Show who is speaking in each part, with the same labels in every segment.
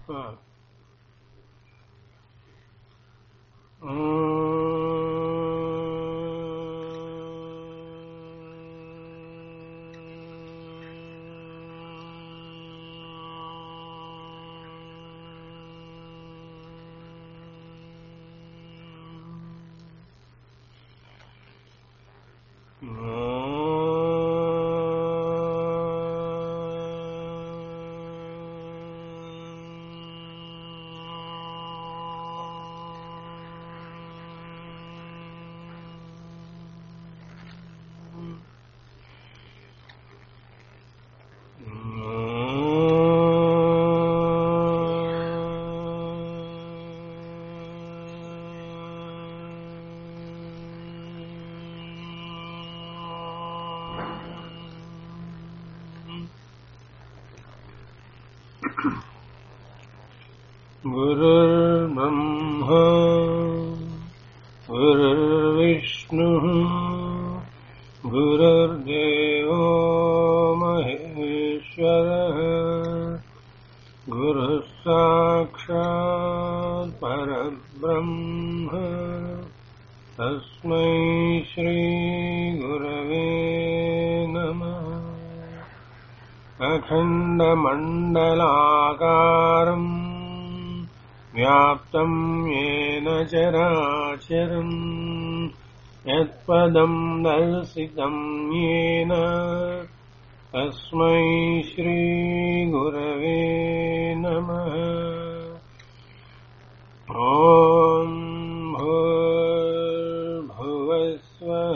Speaker 1: గురుర్బ్రహ్మా గురుర్విష్ణుః గురుర్దేవో మహేశ్వరః గురుః సాక్షాత్ పరబ్రహ్మ తస్మై శ్రీ గురవే నమః. అఖండమండలాకారం వ్యాప్తం యేన చరాచరం యత్పదం దర్శితం యేన తస్మై శ్రీ గురవే నమః. ఓం భూర్భువస్వః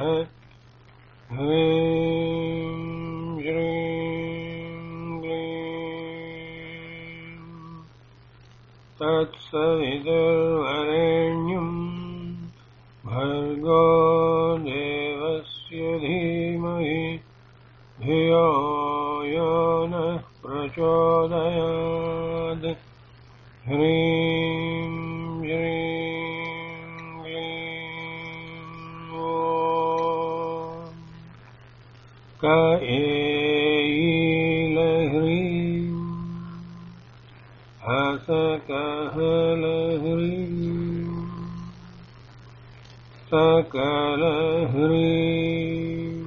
Speaker 1: హ్రీం శ్రీం క్లీం తత్సవితుర్వరేణ్యం భర్గో దేవస్య ధీమహి ధియో యో నః ప్రచోదయాత్. హ్రీం శ్రీం క్లీం ఓం కఏఈలహ్రీం హసకహలహ్రీం సకలహ్రీం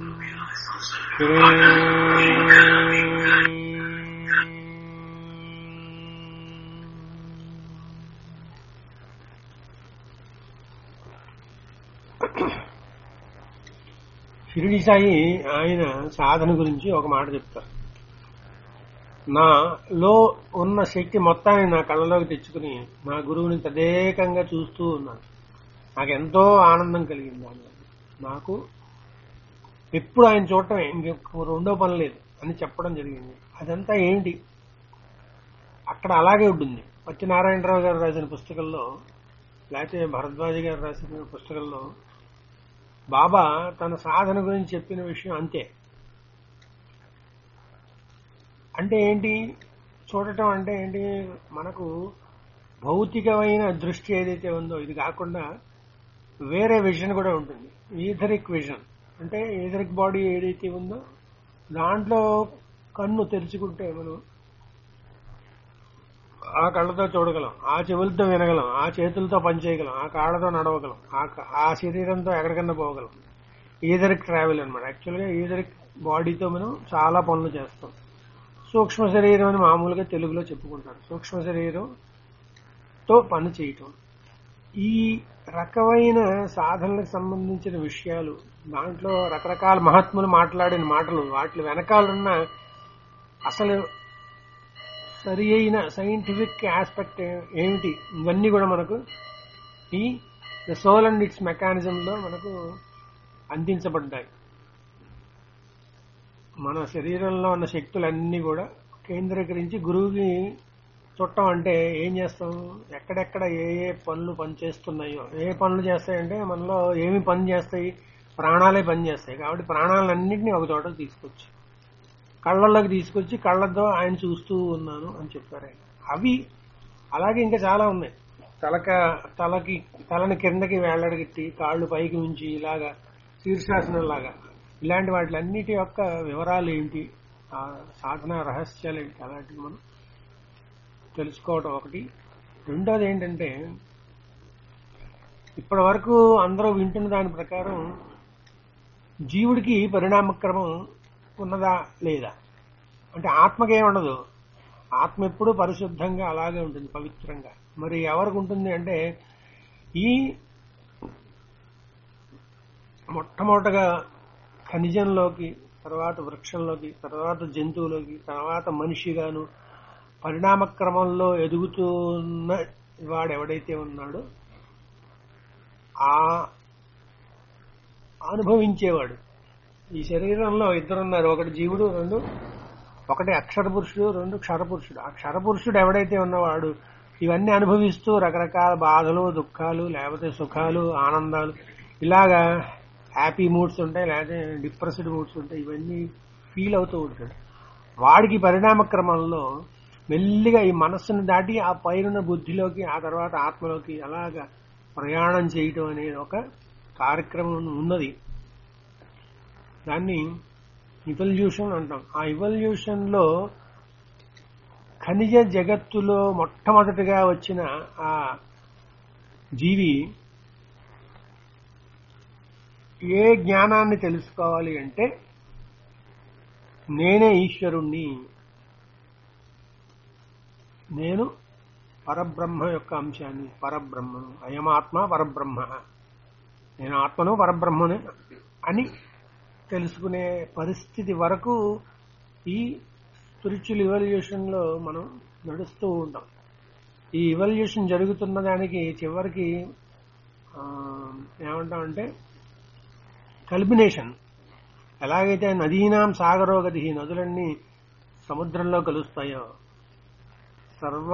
Speaker 1: షిరిడి సాయి ఆయన సాధన గురించి ఒక మాట చెప్తారు. నాలో ఉన్న శక్తి మొత్తాన్ని నా కళ్ళలోకి తెచ్చుకుని నా గురువుని తదేకంగా చూస్తూ ఉన్నాను. నాకు ఎంతో ఆనందం కలిగింది. నాకు ఎప్పుడు ఆయన చూడటమే, ఇంకొక రెండో పని లేదు అని చెప్పడం జరిగింది. అదంతా ఏంటి అక్కడ అలాగే ఉంటుంది. పత్తినారాయణరావు గారు రాసిన పుస్తకంలో, లేకపోతే భరద్వాజ గారు రాసిన పుస్తకంలో బాబా తన సాధన గురించి చెప్పిన విషయం అంతే. అంటే ఏంటి చూడటం అంటే ఏంటి, మనకు భౌతికమైన దృష్టి ఏదైతే ఉందో ఇది కాకుండా వేరే విజన్ కూడా ఉంటుంది. ఈథరిక్ విజన్ అంటే ఈథరిక్ బాడీ ఏదైతే ఉందో దాంట్లో కన్ను తెరుచుకుంటే మనం ఆ కళ్ళతో చూడగలం, ఆ చెవులతో వినగలం, ఆ చేతులతో పనిచేయగలం, ఆ కాళ్ళతో నడవగలం, ఆ శరీరంతో ఎక్కడికన్నా పోగలం. ఈథరిక్ ట్రావెల్ అనమాట. యాక్చువల్గా ఈథరిక్ బాడీతో మనం చాలా పనులు చేస్తాం. సూక్ష్మ శరీరం అని మామూలుగా తెలుగులో చెప్పుకుంటారు. సూక్ష్మ శరీరంతో పని చేయటం. ఈ రకమైన సాధనలకు సంబంధించిన విషయాలు, దాంట్లో రకరకాల మహాత్ములు మాట్లాడిన మాటలు, వాటి వెనకాలన్న అసలు సరి అయిన సైంటిఫిక్ ఆస్పెక్ట్ ఏమిటి, ఇవన్నీ కూడా మనకు ఈ ద సోల్ అండ్ ఇట్స్ మెకానిజంలో మనకు అందించబడ్డాయి. మన శరీరంలో ఉన్న శక్తులన్నీ కూడా కేంద్రీకరించి గురువుకి చుట్టం. అంటే ఏం చేస్తాం, ఎక్కడెక్కడ ఏ ఏ పనులు పనిచేస్తున్నాయో, ఏ పనులు చేస్తాయంటే మనలో ఏమి పని చేస్తాయి, ప్రాణాలే పని చేస్తాయి. కాబట్టి ప్రాణాలన్నింటినీ ఒక చోట తీసుకొచ్చి కళ్ళల్లోకి తీసుకొచ్చి కళ్ళతో ఆయన చూస్తూ ఉన్నాను అని చెప్పారు ఆయన. అవి అలాగే ఇంకా చాలా ఉన్నాయి. తలని కిందకి వేళ్లడగట్టి కాళ్ళు పైకి ఉంచి ఇలాగా శీర్షాసనం లాగా, ఇలాంటి వాటిలన్నిటి యొక్క వివరాలు ఏంటి, ఆ సాధన రహస్యాలు ఏంటి, అలాంటివి మనం తెలుసుకోవటం ఒకటి. రెండోది ఏంటంటే, ఇప్పటి వరకు అందరూ వింటున్న దాని ప్రకారం జీవుడికి పరిణామక్రమం ఉన్నదా లేదా అంటే ఆత్మకేం ఉండదు. ఆత్మ ఎప్పుడూ పరిశుద్ధంగా అలాగే ఉంటుంది, పవిత్రంగా. మరి ఎవరికి ఉంటుంది అంటే, ఈ మొట్టమొదటగా ఖనిజంలోకి, తర్వాత వృక్షంలోకి, తర్వాత జంతువులోకి, తర్వాత మనిషిగాను పరిణామ క్రమంలో ఎదుగుతున్న వాడు ఎవడైతే ఉన్నాడో ఆ అనుభవించేవాడు. ఈ శరీరంలో ఇద్దరున్నారు, ఒకటి జీవుడు, ఒకటి అక్షర పురుషుడు, రెండు క్షర పురుషుడు. ఆ క్షర పురుషుడు ఎవడైతే ఉన్నవాడు ఇవన్నీ అనుభవిస్తూ రకరకాల బాధలు, దుఃఖాలు, లేకపోతే సుఖాలు, ఆనందాలు, ఇలాగా హ్యాపీ మూడ్స్ ఉంటాయి, లేకపోతే డిప్రెస్డ్ మూడ్స్ ఉంటాయి, ఇవన్నీ ఫీల్ అవుతూ ఉంటాడు. వాడికి పరిణామ క్రమంలో మెల్లిగా ఈ మనస్సును దాటి ఆ పైన బుద్ధిలోకి, ఆ తర్వాత ఆత్మలోకి అలాగా ప్రయాణం చేయటం అనేది ఒక కార్యక్రమం ఉన్నది. దాన్ని ఇవల్యూషన్ అంటాం. ఆ ఇవల్యూషన్ లో ఖనిజ జగత్తులో మొట్టమొదటిగా వచ్చిన ఆ జీవి ఏ జ్ఞానాన్ని తెలుసుకోవాలి అంటే, నేనే ఈశ్వరుణ్ణి, నేను పరబ్రహ్మ యొక్క అంశాన్ని, పరబ్రహ్మను, అయమాత్మ పరబ్రహ్మ, నేను ఆత్మను పరబ్రహ్మను అని తెలుసుకునే పరిస్థితి వరకు ఈ స్పిరిచువల్ ఇవల్యూషన్ లో మనం నడుస్తూ ఉంటాం. ఈ ఇవల్యూషన్ జరుగుతున్న దానికి చివరికి ఏమంటామంటే కల్బినేషన్. ఎలాగైతే నదీనాం సాగరోగతి, నదులన్నీ సముద్రంలో కలుస్తాయో, సర్వ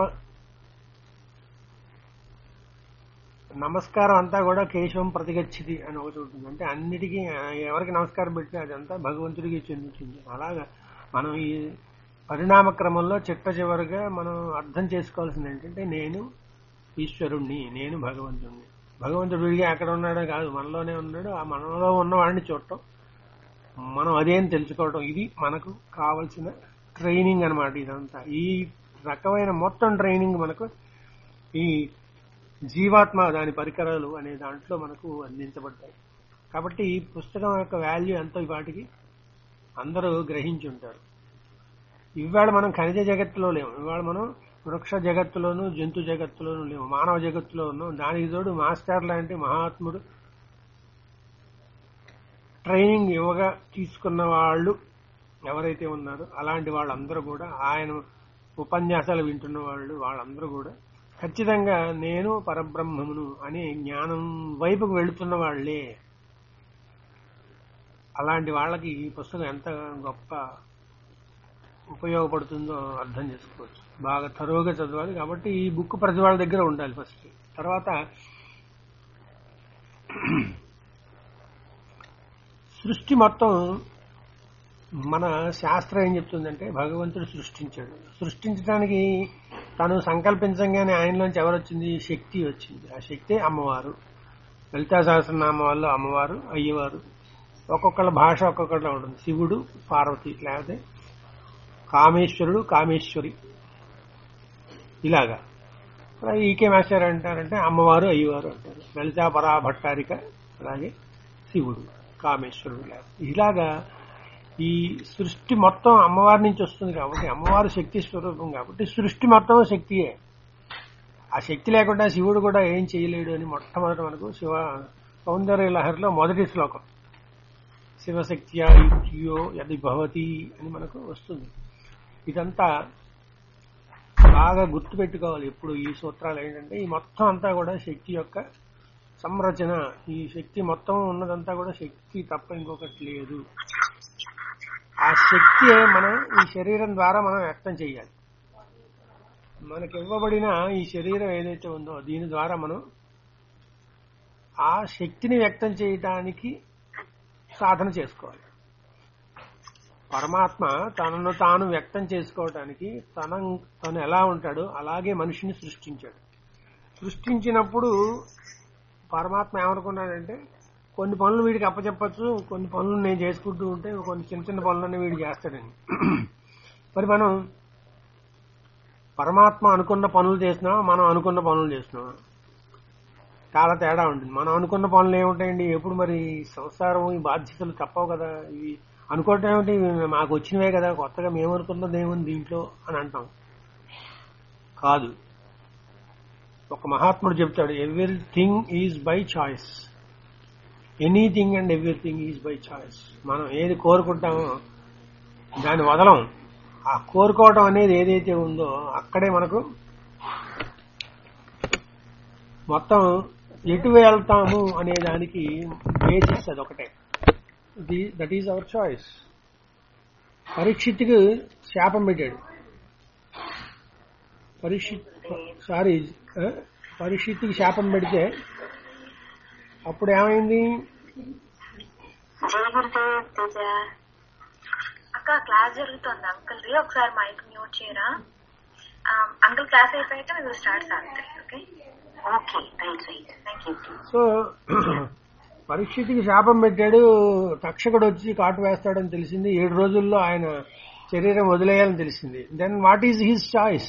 Speaker 1: నమస్కారం అంతా కూడా కేశవం ప్రతిగచ్చితి అని ఒకటి ఉంటుంది. అంటే అన్నిటికీ ఎవరికి నమస్కారం పెట్టినా అదంతా భగవంతుడికి చెందుతుంది. అలాగా మనం ఈ పరిణామ క్రమంలో చిట్ట చివరిగా మనం అర్థం చేసుకోవాల్సింది ఏంటంటే, నేను ఈశ్వరుణ్ణి, నేను భగవంతుణ్ణి. భగవంతుడు విడిగా ఎక్కడ ఉన్నాడో కాదు, మనలోనే ఉన్నాడు. ఆ మనలో ఉన్నవాడిని చూడటం, మనం అదేం తెలుసుకోవటం, ఇది మనకు కావలసిన ట్రైనింగ్ అన్నమాట. ఇదంతా ఈ రకమైన మొత్తం ట్రైనింగ్ మనకు ఈ జీవాత్మ, దాని పరికరాలు అనే దాంట్లో మనకు అందించబడ్డాయి. కాబట్టి ఈ పుస్తకం యొక్క వాల్యూ ఎంతో వాటికి అందరూ గ్రహించి ఉంటారు. ఇవాళ మనం ఖనిజ జగత్తులో లేము, ఇవాళ మనం వృక్ష జగత్తులోను, జంతు జగత్తులోనూ లేవు, మానవ జగత్తులో ఉన్నాం. దానికి తోడు మాస్టర్ లాంటి మహాత్ముడు ట్రైనింగ్ ఇవ్వగా తీసుకున్న వాళ్ళు ఎవరైతే ఉన్నారో అలాంటి వాళ్ళందరూ కూడా, ఆయన ఉపన్యాసాలు వింటున్న వాళ్ళు వాళ్ళందరూ కూడా ఖచ్చితంగా నేను పరబ్రహ్మమును అనే జ్ఞానం వైపుకు వెళుతున్న వాళ్లే. అలాంటి వాళ్ళకి ఈ పుస్తకం ఎంత గొప్ప ఉపయోగపడుతుందో అర్థం చేసుకోవచ్చు. బాగా తరువుగా చదవాలి. కాబట్టి ఈ బుక్ ప్రతి వాళ్ళ దగ్గర ఉండాలి ఫస్ట్. తర్వాత సృష్టి మొత్తం మన శాస్త్రం ఏం చెప్తుందంటే, భగవంతుడు సృష్టించాడు. సృష్టించడానికి తను సంకల్పించగానే ఆయనలోంచి ఎవరొచ్చింది? శక్తి వచ్చింది. ఆ శక్తి అమ్మవారు. లలితా సహస్రనామాల్లో అమ్మవారు, అయ్యవారు. ఒక్కొక్కళ్ళ భాష ఒక్కొక్కళ్ళ ఉంటుంది. శివుడు, పార్వతి, లేకపోతే కామేశ్వరుడు, కామేశ్వరి, ఇలాగా. ఈకే మాస్టర్ అంటారంటే అమ్మవారు, అయ్యవారు అంటారు. లలితా పరాభట్టారిక, అలాగే శివుడు, కామేశ్వరుడు. ఇలాగా ఈ సృష్టి మొత్తం అమ్మవారి నుంచి వస్తుంది. కాబట్టి అమ్మవారు శక్తి స్వరూపం. కాబట్టి సృష్టి మొత్తం శక్తియే. ఆ శక్తి లేకుండా శివుడు కూడా ఏం చేయలేడు అని మొట్టమొదటి మనకు శివ సౌందర్య లహరిలో మొదటి శ్లోకం, శివశక్త్యా యుక్తియో యది భవతి అని మనకు వస్తుంది. ఇదంతా బాగా గుర్తు పెట్టుకోవాలి ఎప్పుడు. ఈ సూత్రాలు ఏంటంటే, ఈ మొత్తం అంతా కూడా శక్తి యొక్క సంరచన. ఈ శక్తి మొత్తం ఉన్నదంతా కూడా శక్తి తప్ప ఇంకొకటి లేదు. ఆ శక్తి మనం ఈ శరీరం ద్వారా మనం వ్యక్తం చేయాలి. మనకి ఇవ్వబడిన ఈ శరీరం ఏదైతే ఉందో దీని ద్వారా మనం ఆ శక్తిని వ్యక్తం చేయటానికి సాధన చేసుకోవాలి. పరమాత్మ తనను తాను వ్యక్తం చేసుకోవటానికి తను ఎలా ఉంటాడో అలాగే మనిషిని సృష్టించాడు. సృష్టించినప్పుడు పరమాత్మ ఏమనుకున్నాడంటే, కొన్ని పనులు వీడికి అప్పచెప్పచ్చు, కొన్ని పనులు నేను చేసుకుంటూ ఉంటే కొన్ని చిన్న చిన్న పనులన్నీ వీడు చేస్తాడని. మరి మనం పరమాత్మ అనుకున్న పనులు చేస్తున్నావా, మనం అనుకున్న పనులు చేస్తున్నావా? చాలా తేడా ఉంటుంది. మనం అనుకున్న పనులు ఏముంటాయండి? ఎప్పుడు మరి సంసారం, ఈ బాధ్యతలు తప్పవు కదా. ఇవి అనుకోవటం ఏమిటి, మాకు వచ్చినవే కదా, కొత్తగా మేము అనుకున్నది ఏముంది దీంట్లో అని అంటాం. కాదు. ఒక మహాత్ముడు చెప్తాడు, everything is by choice. Anything and everything is by choice. మనం ఏది కోరుకుంటామో దాన్ని వదలం. ఆ కోరుకోవటం అనేది ఏదైతే ఉందో అక్కడే మనకు మొత్తం ఎటు వెళ్తాము అనే దానికి బేసిస్ అదొకటే. That is our choice. పరీక్షిత్తుకు శాపం పెట్టాడు. పరీక్షిత్తుకి శాపం పెడితే అప్పుడు ఏమైంది?
Speaker 2: అక్క క్లాస్ జరుగుతుంది అంకుల్ ది, ఒకసారి మైక్ మ్యూట్ చేయరా? అంకుల్ క్లాస్ అయిపోయాక మీరు స్టార్ట్ సాగుతాయి. Okay okay right right thank you.
Speaker 1: So పరీక్షిత్తుకి శాపం పెట్టాడు. తక్షకుడు వచ్చి కాటు వేస్తాడని తెలిసింది. 7 రోజుల్లో ఆయన శరీరం వదిలేయాలని తెలిసింది. Then what is his choice?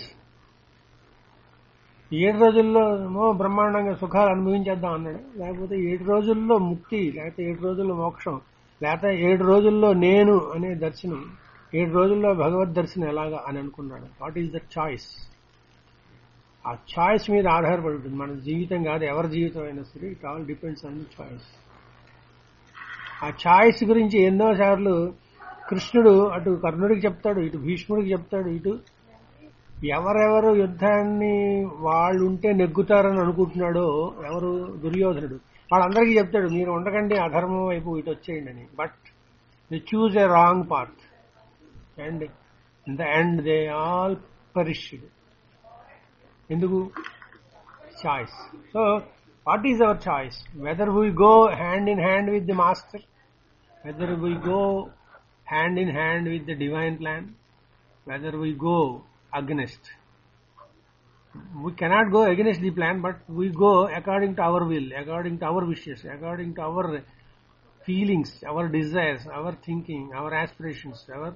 Speaker 1: 7 రోజుల్లో బ్రహ్మాండంగా సుఖాలు అనుభవించేద్దాం అన్నాడు, లేకపోతే 7 రోజుల్లో ముక్తి, లేకపోతే 7 రోజుల్లో మోక్షం, లేకపోతే 7 రోజుల్లో నేను అనే దర్శనం, 7 రోజుల్లో భగవద్ దర్శనం ఎలాగా అని అనుకున్నాడు. What is the choice? ఆ చాయిస్ మీద ఆధారపడి ఉంటుంది. మన జీవితం కాదు, ఎవరి జీవితం అయినా సరే, it all depends on the choice. ఆ చాయిస్ గురించి ఎన్నోసార్లు కృష్ణుడు అటు కర్ణుడికి చెప్తాడు, ఇటు భీష్ముడికి చెప్తాడు, ఇటు ఎవరెవరు యుద్ధాన్ని వాళ్ళు ఉంటే నెగ్గుతారని అనుకుంటున్నాడో, ఎవరు దుర్యోధనుడు, వాళ్ళందరికీ చెప్తాడు, మీరు ఉండకండి, అధర్మం వైపు ఇటు వచ్చేయండి అని. But they choose a wrong path and in the end they all perished. ఎందుకు? Choice. So what is our choice? Whether we go hand in hand with the master, whether we go hand in hand with the divine plan, whether we go against. We cannot go against the plan, but we go according to our will, according to our wishes, according to our feelings, our desires, our thinking, our aspirations, our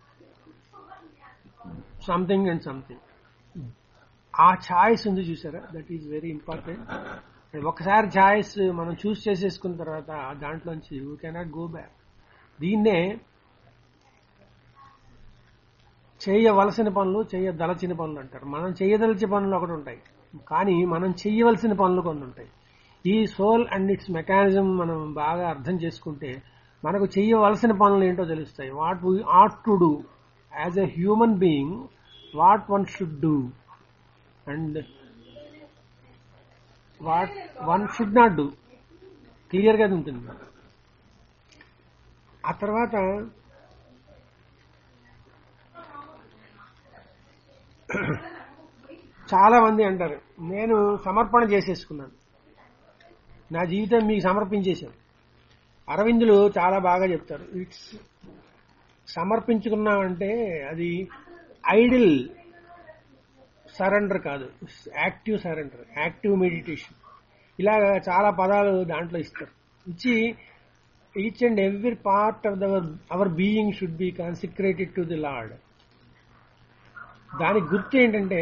Speaker 1: something and something. ఆ choice ఉంది చూసారా, that is very important. ఒకసారి choice మనం choose చేసేసుకున్న తర్వాత దాంట్లోంచి we cannot go back. దీన్నే చేయవలసిన పనులు, చేయదలచిన పనులు అంటారు. మనం చేయదలచిన పనులు ఒకటి ఉంటాయి, కానీ మనం చేయవలసిన పనులు కొన్ని ఉంటాయి. ఈ సోల్ అండ్ ఇట్స్ మెకానిజం మనం బాగా అర్థం చేసుకుంటే మనకు చేయవలసిన పనులు ఏంటో తెలుస్తాయి. What we ought to do as a human being, what one should do and what one should not do, క్లియర్గా ఉంటుంది. ఆ తర్వాత చాలా మంది అంటారు, నేను సమర్పణ చేసేసుకున్నాను, నా జీవితం మీకు సమర్పించేశాను. అరవిందులు చాలా బాగా చెప్తారు, ఇట్స్ సమర్పించుకున్నామంటే అది ఐడిల్ సరెండర్ కాదు, యాక్టివ్ సరెండర్, యాక్టివ్ మెడిటేషన్. ఇలాగా చాలా పదాలు దాంట్లో ఇస్తారు. ఇచ్చి each and every part of our being should be consecrated to the lord. దానికి గుర్తు ఏంటంటే,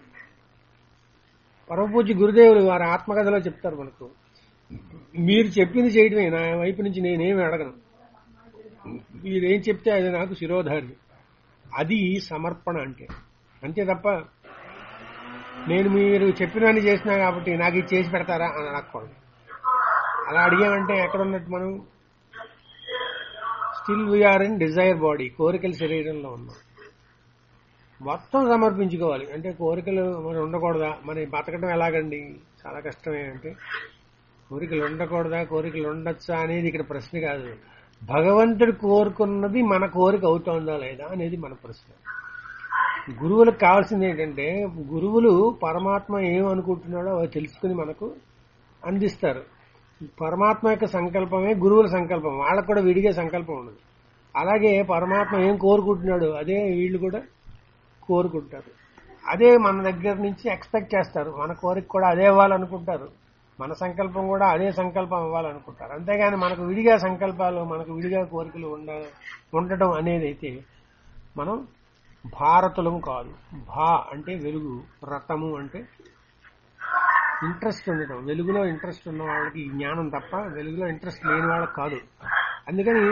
Speaker 1: పరమపూజ్య గురుదేవులు వారి ఆత్మకథలో చెప్తారు మనకు, మీరు చెప్పింది చేయడమే, నా వైపు నుంచి నేనేమి అడగను, మీరేం చెప్తే అది నాకు శిరోధార్యం. అది సమర్పణ అంటే. అంతే తప్ప నేను మీరు చెప్పినవన్నీ చేసినా కాబట్టి నాకు ఇది చేసి పెడతారా అని అడగకూడదు. అలా అడిగామంటే ఎక్కడున్నట్టు మనం? Still we are in desire body, కోరికల శరీరంలో ఉన్నాం. మొత్తం సమర్పించుకోవాలి. అంటే కోరికలు మరి ఉండకూడదా? మరి బతకడం ఎలాగండి? చాలా కష్టమే. అంటే కోరికలు ఉండకూడదా, కోరికలు ఉండొచ్చా అనేది ఇక్కడ ప్రశ్న కాదు. భగవంతుడు కోరుకున్నది మన కోరిక అవుతోందా లేదా అనేది మన ప్రశ్న. గురువులకు కావాల్సింది ఏంటంటే, గురువులు పరమాత్మ ఏమనుకుంటున్నాడో అవి తెలుసుకుని మనకు అందిస్తారు. పరమాత్మ యొక్క సంకల్పమే గురువుల సంకల్పం, వాళ్ళకు కూడా విడిగే సంకల్పం ఉండదు. అలాగే పరమాత్మ ఏం కోరుకుంటున్నాడు అదే వీళ్ళు కూడా కోరుకుంటారు. అదే మన దగ్గర నుంచి ఎక్స్పెక్ట్ చేస్తారు. మన కోరిక కూడా అదే ఇవ్వాలనుకుంటారు, మన సంకల్పం కూడా అదే సంకల్పం ఇవ్వాలనుకుంటారు. అంతేగాని మనకు విడిగా సంకల్పాలు, మనకు విడిగా కోరికలు ఉండటం అనేది అయితే మనం భారతులము కాదు. భా అంటే వెలుగు, రతము అంటే ఇంట్రెస్ట్ ఉండటం. వెలుగులో ఇంట్రెస్ట్ ఉన్న వాళ్ళకి ఈ జ్ఞానం తప్ప వెలుగులో ఇంట్రెస్ట్ లేని వాళ్ళకి కాదు. అందుకని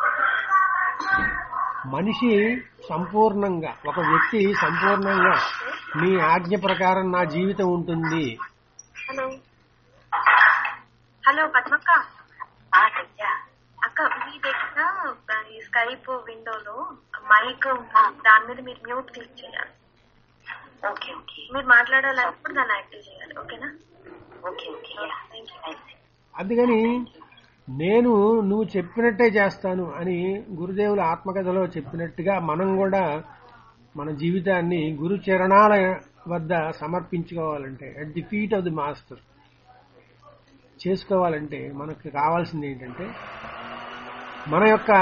Speaker 1: మనిషి సంపూర్ణంగా, ఒక వ్యక్తి సంపూర్ణంగా మీ ఆజ్ఞ ప్రకారం నా జీవితం ఉంటుంది.
Speaker 2: హలో హలో పద్మక్క అక్క, మీ దగ్గర ఈ స్కైప్ విండోలో మైక్ దాని మీద మీరు మ్యూట్ క్లిక్ చేయాలి. ఓకే ఓకే, మీరు మాట్లాడాలన్నప్పుడు దాన్ని యాక్టివ్ చేయాలి. ఓకేనా? Okay okay, thank you.
Speaker 1: అందుకని నేను నువ్వు చెప్పినట్టే చేస్తాను అని గురుదేవుల ఆత్మకథలో చెప్పినట్టుగా మనం కూడా మన జీవితాన్ని గురు చరణాల వద్ద సమర్పించుకోవాలంటే, at the feet of the master చేసుకోవాలంటే మనకు కావాల్సింది ఏంటంటే మన యొక్క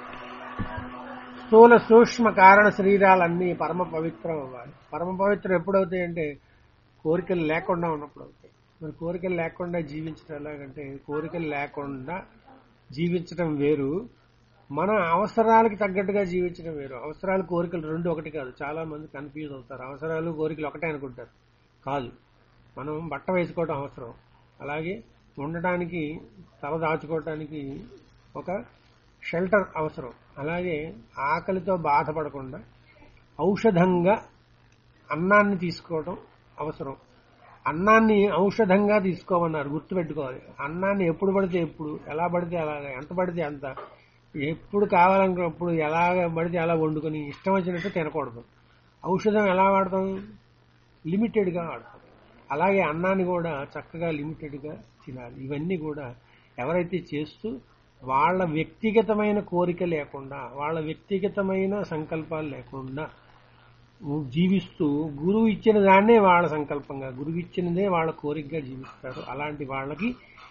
Speaker 1: స్థూల సూక్ష్మ కారణ శరీరాలన్నీ పరమ పవిత్రం అవ్వాలి. పరమ పవిత్రం ఎప్పుడవుతాయంటే కోరికలు లేకుండా ఉన్నప్పుడు అవుతాయి. మరి కోరికలు లేకుండా జీవించడం ఎలాగంటే, కోరికలు లేకుండా జీవించడం వేరు, మన అవసరాలకి తగ్గట్టుగా జీవించడం వేరు. అవసరాలు కోరికలు రెండు ఒకటి కాదు. చాలా మంది కన్ఫ్యూజ్ అవుతారు. అవసరాలు కోరికలు ఒకటే అనుకుంటారు. కాదు. మనం బట్ట వేసుకోవడం అవసరం, అలాగే ఉండటానికి తల దాచుకోవటానికి ఒక షెల్టర్ అవసరం, అలాగే ఆకలితో బాధపడకుండా ఔషధంగా అన్నాన్ని తీసుకోవడం అవసరం. అన్నాన్ని ఔషధంగా తీసుకోమన్నారు, గుర్తుపెట్టుకోవాలి. అన్నాన్ని ఎప్పుడు పడితే ఎప్పుడు, ఎలా పడితే అలాగా, ఎంత పడితే అంత, ఎప్పుడు కావాలనుకున్నప్పుడు ఎలాగ పడితే అలా వండుకొని ఇష్టం వచ్చినట్టు తినకూడదు. ఔషధం ఎలా వాడతాం? లిమిటెడ్గా వాడతాం. అలాగే అన్నాన్ని కూడా చక్కగా లిమిటెడ్గా తినాలి. ఇవన్నీ కూడా ఎవరైతే చేస్తూ వాళ్ళ వ్యక్తిగతమైన కోరిక లేకుండా, వాళ్ళ వ్యక్తిగతమైన సంకల్పాలు లేకుండా జీవిస్తూ గురువు ఇచ్చిన దాన్నే వాళ్ళ సంకల్పంగా, గురువు ఇచ్చినదే వాళ్ళ కోరికగా జీవిస్తారు. అలాంటి వాళ్ళకి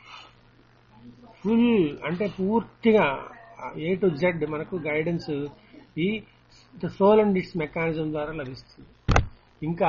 Speaker 1: ఫుల్ అంటే పూర్తిగా ఏ టు జెడ్ మనకు గైడెన్స్ ఈ సోల్ అండ్ ఇట్స్ మెకానిజం ద్వారా లభిస్తుంది. ఇంకా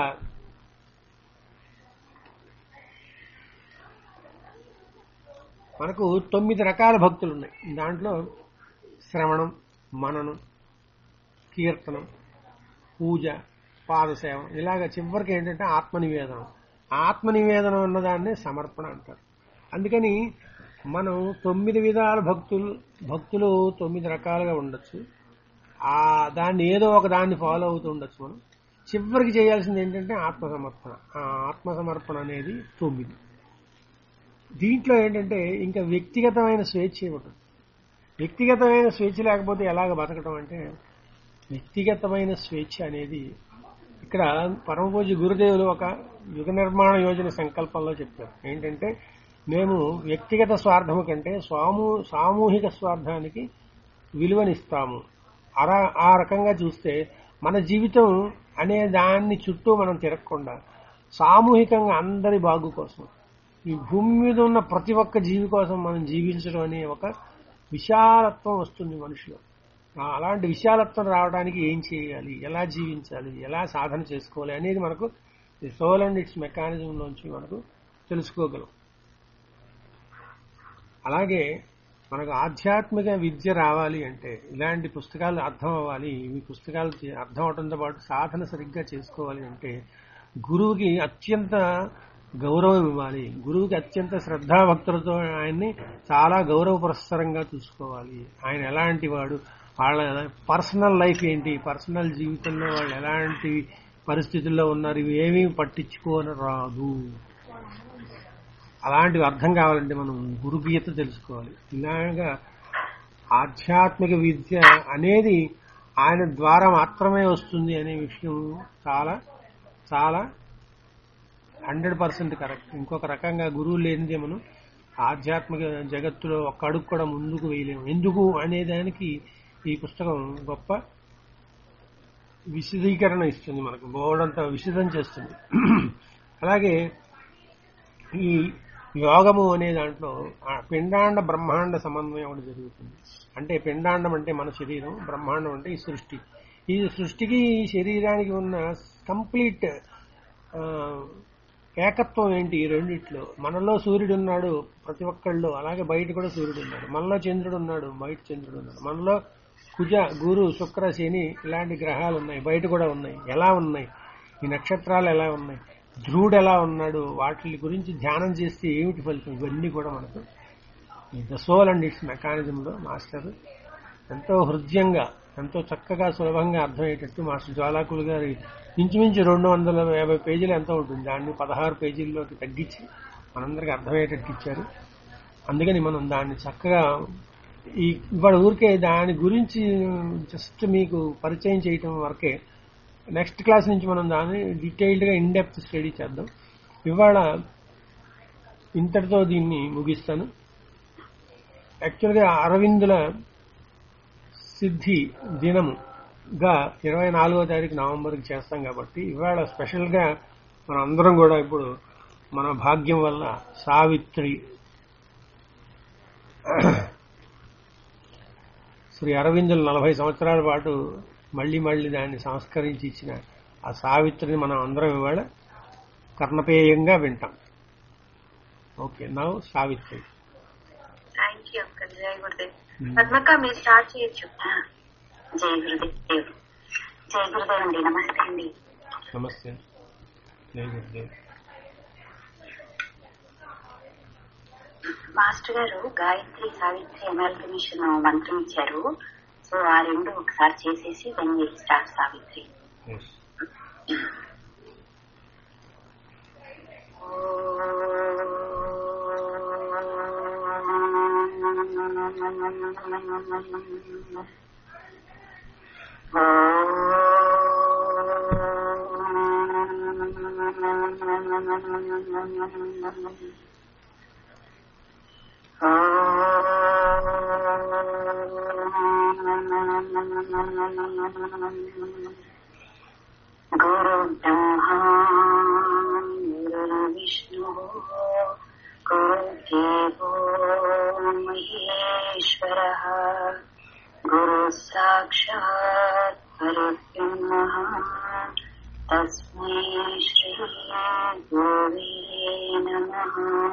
Speaker 1: మనకు 9 రకాల భక్తులు ఉన్నాయి. దాంట్లో శ్రవణం, మననం, కీర్తనం, పూజ, పాదసేవ, ఇలాగ చివరికి ఏంటంటే ఆత్మనివేదనం. ఆత్మనివేదనం అన్నదాన్నే సమర్పణ అంటారు. అందుకని మనం 9 విధాల భక్తులు 9 రకాలుగా ఉండొచ్చు. దాన్ని ఏదో ఒక దాన్ని ఫాలో అవుతూ ఉండొచ్చు. మనం చివరికి చేయాల్సింది ఏంటంటే ఆత్మసమర్పణ. ఆ ఆత్మసమర్పణ అనేది 9. దీంట్లో ఏంటంటే ఇంకా వ్యక్తిగతమైన స్వేచ్ఛ ఉంటుంది. వ్యక్తిగతమైన స్వేచ్ఛ లేకపోతే ఎలాగ బతకడం అంటే, వ్యక్తిగతమైన స్వేచ్ఛ అనేది ఇక్కడ పరమపూజ్య గురుదేవులు ఒక యుగ నిర్మాణ యోజన సంకల్పంలో చెప్పారు. ఏంటంటే, మేము వ్యక్తిగత స్వార్థము కంటే సామూహిక స్వార్థానికి విలువనిస్తాము. ఆ రకంగా చూస్తే మన జీవితం అనే దాన్ని చుట్టూ మనం తిరగకుండా సామూహికంగా అందరి బాగు కోసం, ఈ భూమి మీద ఉన్న ప్రతి ఒక్క జీవి కోసం మనం జీవించడం అనే ఒక విశాలత్వం వస్తుంది మనిషిలో. అలాంటి విశాలత్వం రావడానికి ఏం చేయాలి, ఎలా జీవించాలి, ఎలా సాధన చేసుకోవాలి అనేది మనకు ఈ సోల్ అండ్ ఇట్స్ మెకానిజం నుంచి మనకు తెలుసుకోగలం. అలాగే మనకు ఆధ్యాత్మిక విద్య రావాలి అంటే ఇలాంటి పుస్తకాలు అర్థం అవ్వాలి. ఈ పుస్తకాలు అర్థం అవడంతో పాటు సాధన సరిగ్గా చేసుకోవాలి అంటే గురువుకి అత్యంత గౌరవం ఇవ్వాలి. గురువుకి అత్యంత శ్రద్ధాభక్తులతో ఆయన్ని చాలా గౌరవపురస్సరంగా చూసుకోవాలి. ఆయన ఎలాంటి వాడు, వాళ్ళ పర్సనల్ లైఫ్ ఏంటి, పర్సనల్ జీవితంలో వాళ్ళు ఎలాంటి పరిస్థితుల్లో ఉన్నారు, ఇవి ఏమీ పట్టించుకోని రాదు. అలాంటివి అర్థం కావాలంటే మనం గురుగీత తెలుసుకోవాలి. ఇలాగా ఆధ్యాత్మిక విద్య అనేది ఆయన ద్వారా మాత్రమే వస్తుంది అనే విషయం చాలా చాలా 100% కరెక్ట్. ఇంకొక రకంగా గురువు లేనిదే మనం ఆధ్యాత్మిక జగత్తులో ఒక్క అడుగు కూడా ముందుకు వేయలేము. ఎందుకు అనేదానికి ఈ పుస్తకం గొప్ప విశదీకరణ ఇస్తుంది, మనకు బోర్డంతా విశదం చేస్తుంది. అలాగే ఈ యోగము అనే దాంట్లో పిండాండ బ్రహ్మాండ సమన్వయం ఒకటి జరుగుతుంది. అంటే పిండాండం అంటే మన శరీరం, బ్రహ్మాండం అంటే ఈ సృష్టి. ఈ సృష్టికి ఈ శరీరానికి ఉన్న కంప్లీట్ ఏకత్వం ఏంటి? ఈ రెండిట్లో మనలో సూర్యుడు ఉన్నాడు ప్రతి ఒక్కళ్ళు, అలాగే బయట కూడా సూర్యుడు ఉన్నాడు. మనలో చంద్రుడు ఉన్నాడు, బయట చంద్రుడు ఉన్నాడు. మనలో కుజ, గురు, శుక్ర, శని ఇలాంటి గ్రహాలు ఉన్నాయి, బయట కూడా ఉన్నాయి. ఎలా ఉన్నాయి, ఈ నక్షత్రాలు ఎలా ఉన్నాయి, ధ్రువుడు ఎలా ఉన్నాడు, వాటి గురించి ధ్యానం చేస్తే ఏమిటి ఫలితం, ఇవన్నీ కూడా మనకు ఈ ద సోల్ అండ్ ఇట్స్ మెకానిజంలో మాస్టర్ ఎంతో హృదయంగా, ఎంతో చక్కగా, సులభంగా అర్థమయ్యేటట్టు మాస్టర్ జ్వాలాకులు గారి ఇంచుమించు 250 పేజీలు ఎంతో ఉంటుంది, దాన్ని 16 పేజీల్లోకి తగ్గించి మనందరికీ అర్థమయ్యేటట్టు ఇచ్చారు. అందుకని మనం దాన్ని చక్కగా ఇవాళ ఊరికే దాని గురించి జస్ట్ మీకు పరిచయం చేయటం వరకే. నెక్స్ట్ క్లాస్ నుంచి మనం దాన్ని డీటెయిల్డ్ గా ఇన్ డెప్త్ స్టడీ చేద్దాం. ఇవాళ ఇంతటితో దీన్ని ముగిస్తాను. యాక్చువల్గా అరవిందుల సిద్ధి దినముగా 24వ తారీఖు నవంబర్కి చేస్తాం కాబట్టి ఇవాళ స్పెషల్ గా మనం అందరం కూడా ఇప్పుడు మన భాగ్యం వల్ల సావిత్రి శ్రీ అరవిందులు 40 సంవత్సరాల పాటు మళ్లీ దాన్ని సంస్కరించి ఇచ్చిన ఆ సావిత్రిని మనం అందరం ఇవాళ కర్ణపేయంగా వింటాం. Okay, now Savitri.
Speaker 2: Thank you uncle. జై గురుదేవ్. పద్మక్క మీరు స్టార్ట్ చేయొచ్చు.
Speaker 3: జై గురుదేవ్. జై గురుదేవ్ అండి. నమస్తే అండి.
Speaker 1: నమస్తే. జై గురుదేవ్.
Speaker 3: మాస్టర్ గారు గాయత్రి సావిత్రి అమాల్గమేషన్ మంత్రం ఇచ్చారు. సో ఆ రెండు ఒకసారి చేసేసి దెన్ విల్ స్టార్ట్ సావిత్రి. गुरु ब्रह्मा गुरु विष्णु गुरुदेवो महेश्वरः गुरु साक्षात् परब्रह्मः तस्मै श्री गुरवे नमः।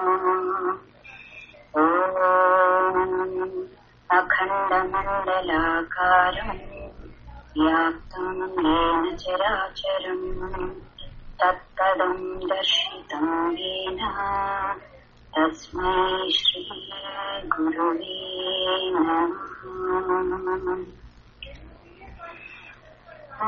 Speaker 3: अखण्डमण्डलाकारम् व्याप्तं येन चराचरम् तत्पदं दर्शितं येन तस्मै श्री गुरुवे नमः। ॐ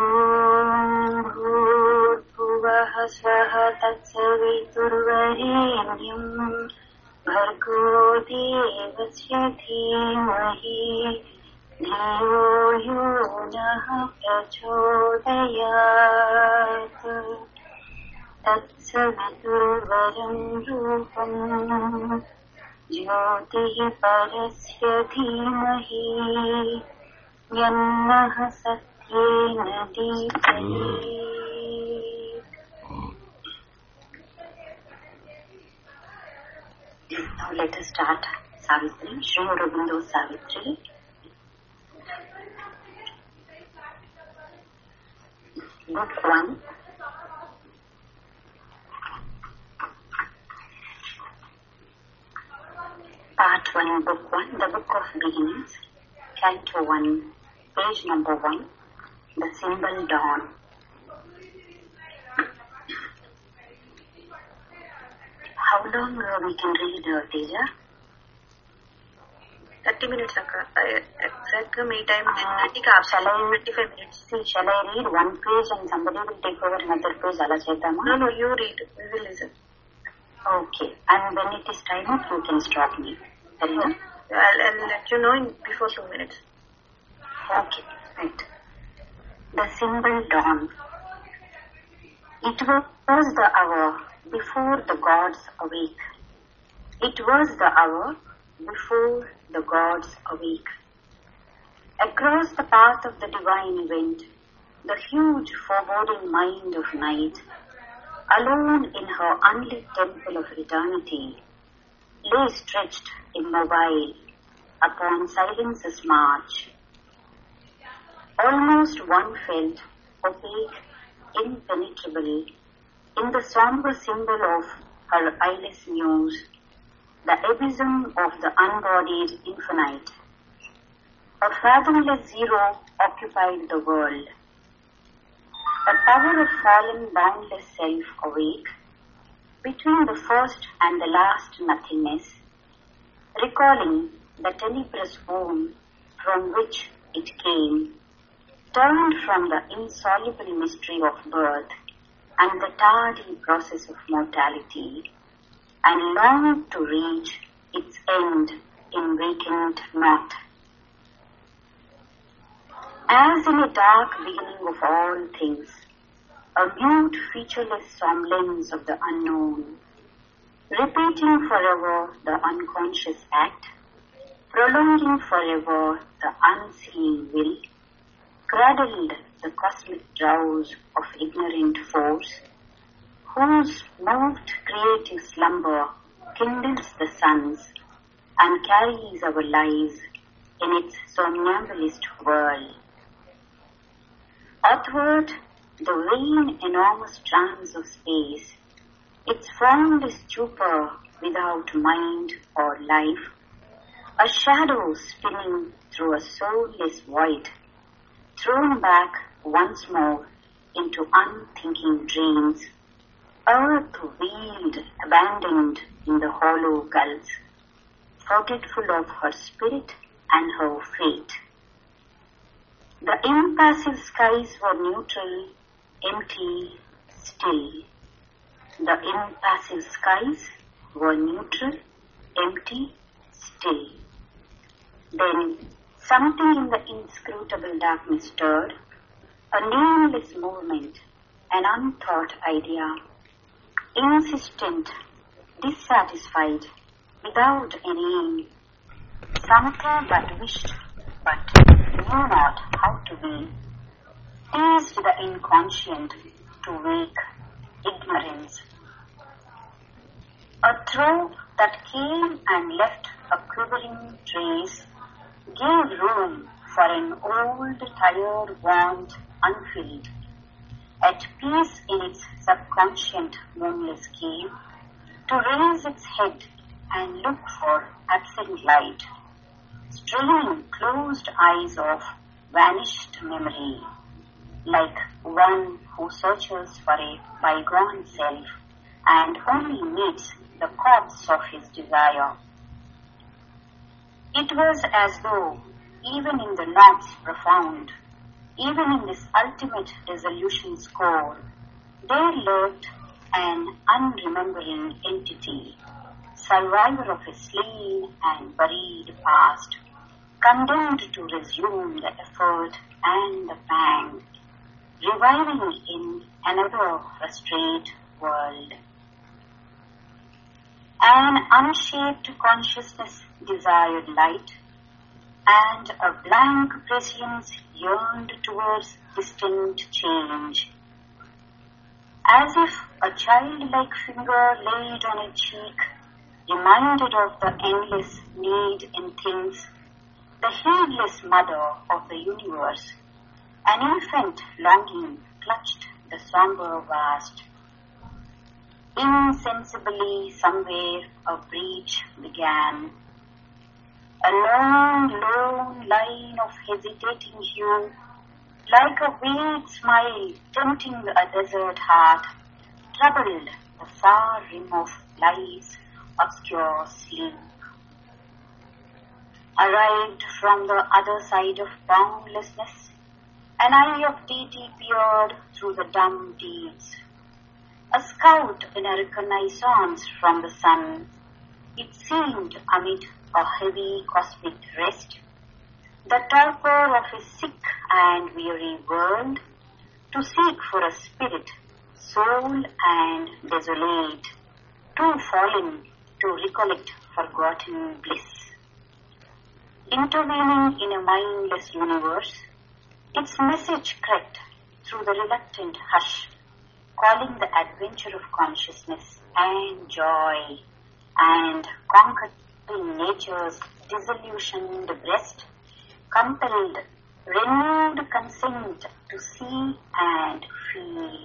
Speaker 3: भूर्भुवः स्वः तत्सवितुर्वरेण्यम् भर्गो देवस्य धीमहि धियो यो नः प्रचोदयात्। तत्सवितुर्वरं रूपम् ज्योतिः परस्य धीमहि यन्नः सत्येन दीप्यते। Now let us start Savitri, Sri Aurobindo Savitri. Book 1. Part 1, Book 1, The Book of Beginnings, Canto 1, page number 1, The Symbol Dawn. How long we can read, Teja?
Speaker 2: 30 minutes, exact me time 30 ka
Speaker 3: Shall I
Speaker 2: 25 minutes.
Speaker 3: See, shall I read one page and somebody will take over another page? Ala chedama?
Speaker 2: No, you read. We will listen.
Speaker 3: Okay. And when it is time up, you can stop me. Sarina?
Speaker 2: I'll let you know in before 2 minutes.
Speaker 3: Okay. Right. The symbol dawn. It was the hour before the gods awake. It was the hour before the gods awake. Across the path of the divine event, the huge foreboding mind of night, alone in her unlit temple of eternity, lay stretched immobile upon silence's march. Almost one felt opaque, impenetrable, in the somber symbol of her eyeless muse, the abysm of the unbodied infinite. A fathomless zero occupied the world. A power of fallen boundless self awake, between the first and the last nothingness, recalling the tenebrous womb from which it came, turned from the insoluble mystery of birth and the tardy process of mortality, and longed to reach its end in vacant naught. As in a dark beginning of all things, a mute, featureless semblance of the unknown, repeating forever the unconscious act, prolonging forever the unseen will, cradled the cosmic drowse of ignorant force, whose moved creative slumber kindles the suns and carries our lives in its somnambulist whirl. Athwart the vain enormous trance of space, its formless stupor without mind or life, a shadow spinning through a soulless void, thrown back once more into unthinking dreams, earth wheeled, abandoned in the hollow gulfs, forgetful of her spirit and her fate. The impassive skies were neutral, empty, still. The impassive skies were neutral, empty, still. Then something in the inscrutable darkness stirred, a nameless movement, an unthought idea, insistent, dissatisfied, without any aim, something that wished but knew not how to be, teased the inconscient to wake ignorance. A throb that came and left a quivering trace gave room for an old, tired want unfilled, at peace in its subconscient moonless cave, to raise its head and look for absent light, straining closed eyes of vanished memory, like one who searches for a bygone self and only meets the corpse of his desire. It was as though, even in the knots profound, even in this ultimate dissolution's core, there lurked an unremembering entity, survivor of a slain and buried past, condemned to resume the effort and the pang, reviving in another frustrate world. An unshaped consciousness desired light, and a blank prescience yearned towards distant change. As if a childlike finger laid on a cheek, reminded of the endless need in things, the heedless mother of the universe, an infant longing clutched the somber vast. Insensibly somewhere a breach began. A long, lone line of hesitating hue, like a vague smile tempting a desert heart, troubled the far rim of life's obscure sleep. Arrived from the other side of boundlessness, an eye of deity peered through the dumb deeds. A scout in a reconnaissance from the sun, it seemed amid a heavy cosmic rest, the torpor of a sick and weary world, to seek for a spirit, soul and desolate, too fallen to recollect forgotten bliss. Intervening in a mindless universe, its message crept through the reluctant hush, calling the adventure of consciousness and joy, and conquering nature's disillusioned breast, compelled renewed consent to see and feel.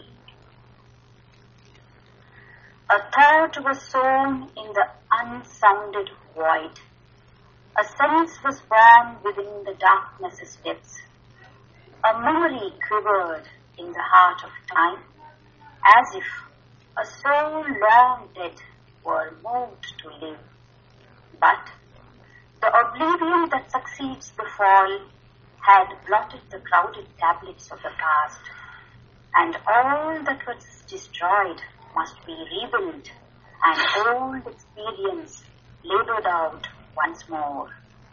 Speaker 3: A thought was sown in the unsounded void, A sense was born within the darkness's depths. A memory quivered in the heart of time, as if a soul long dead were moved to live. But the oblivion that succeeds the fall had blotted the crowded tablets of the past, and all that was destroyed must be rebuilt, and old experience labored out once more.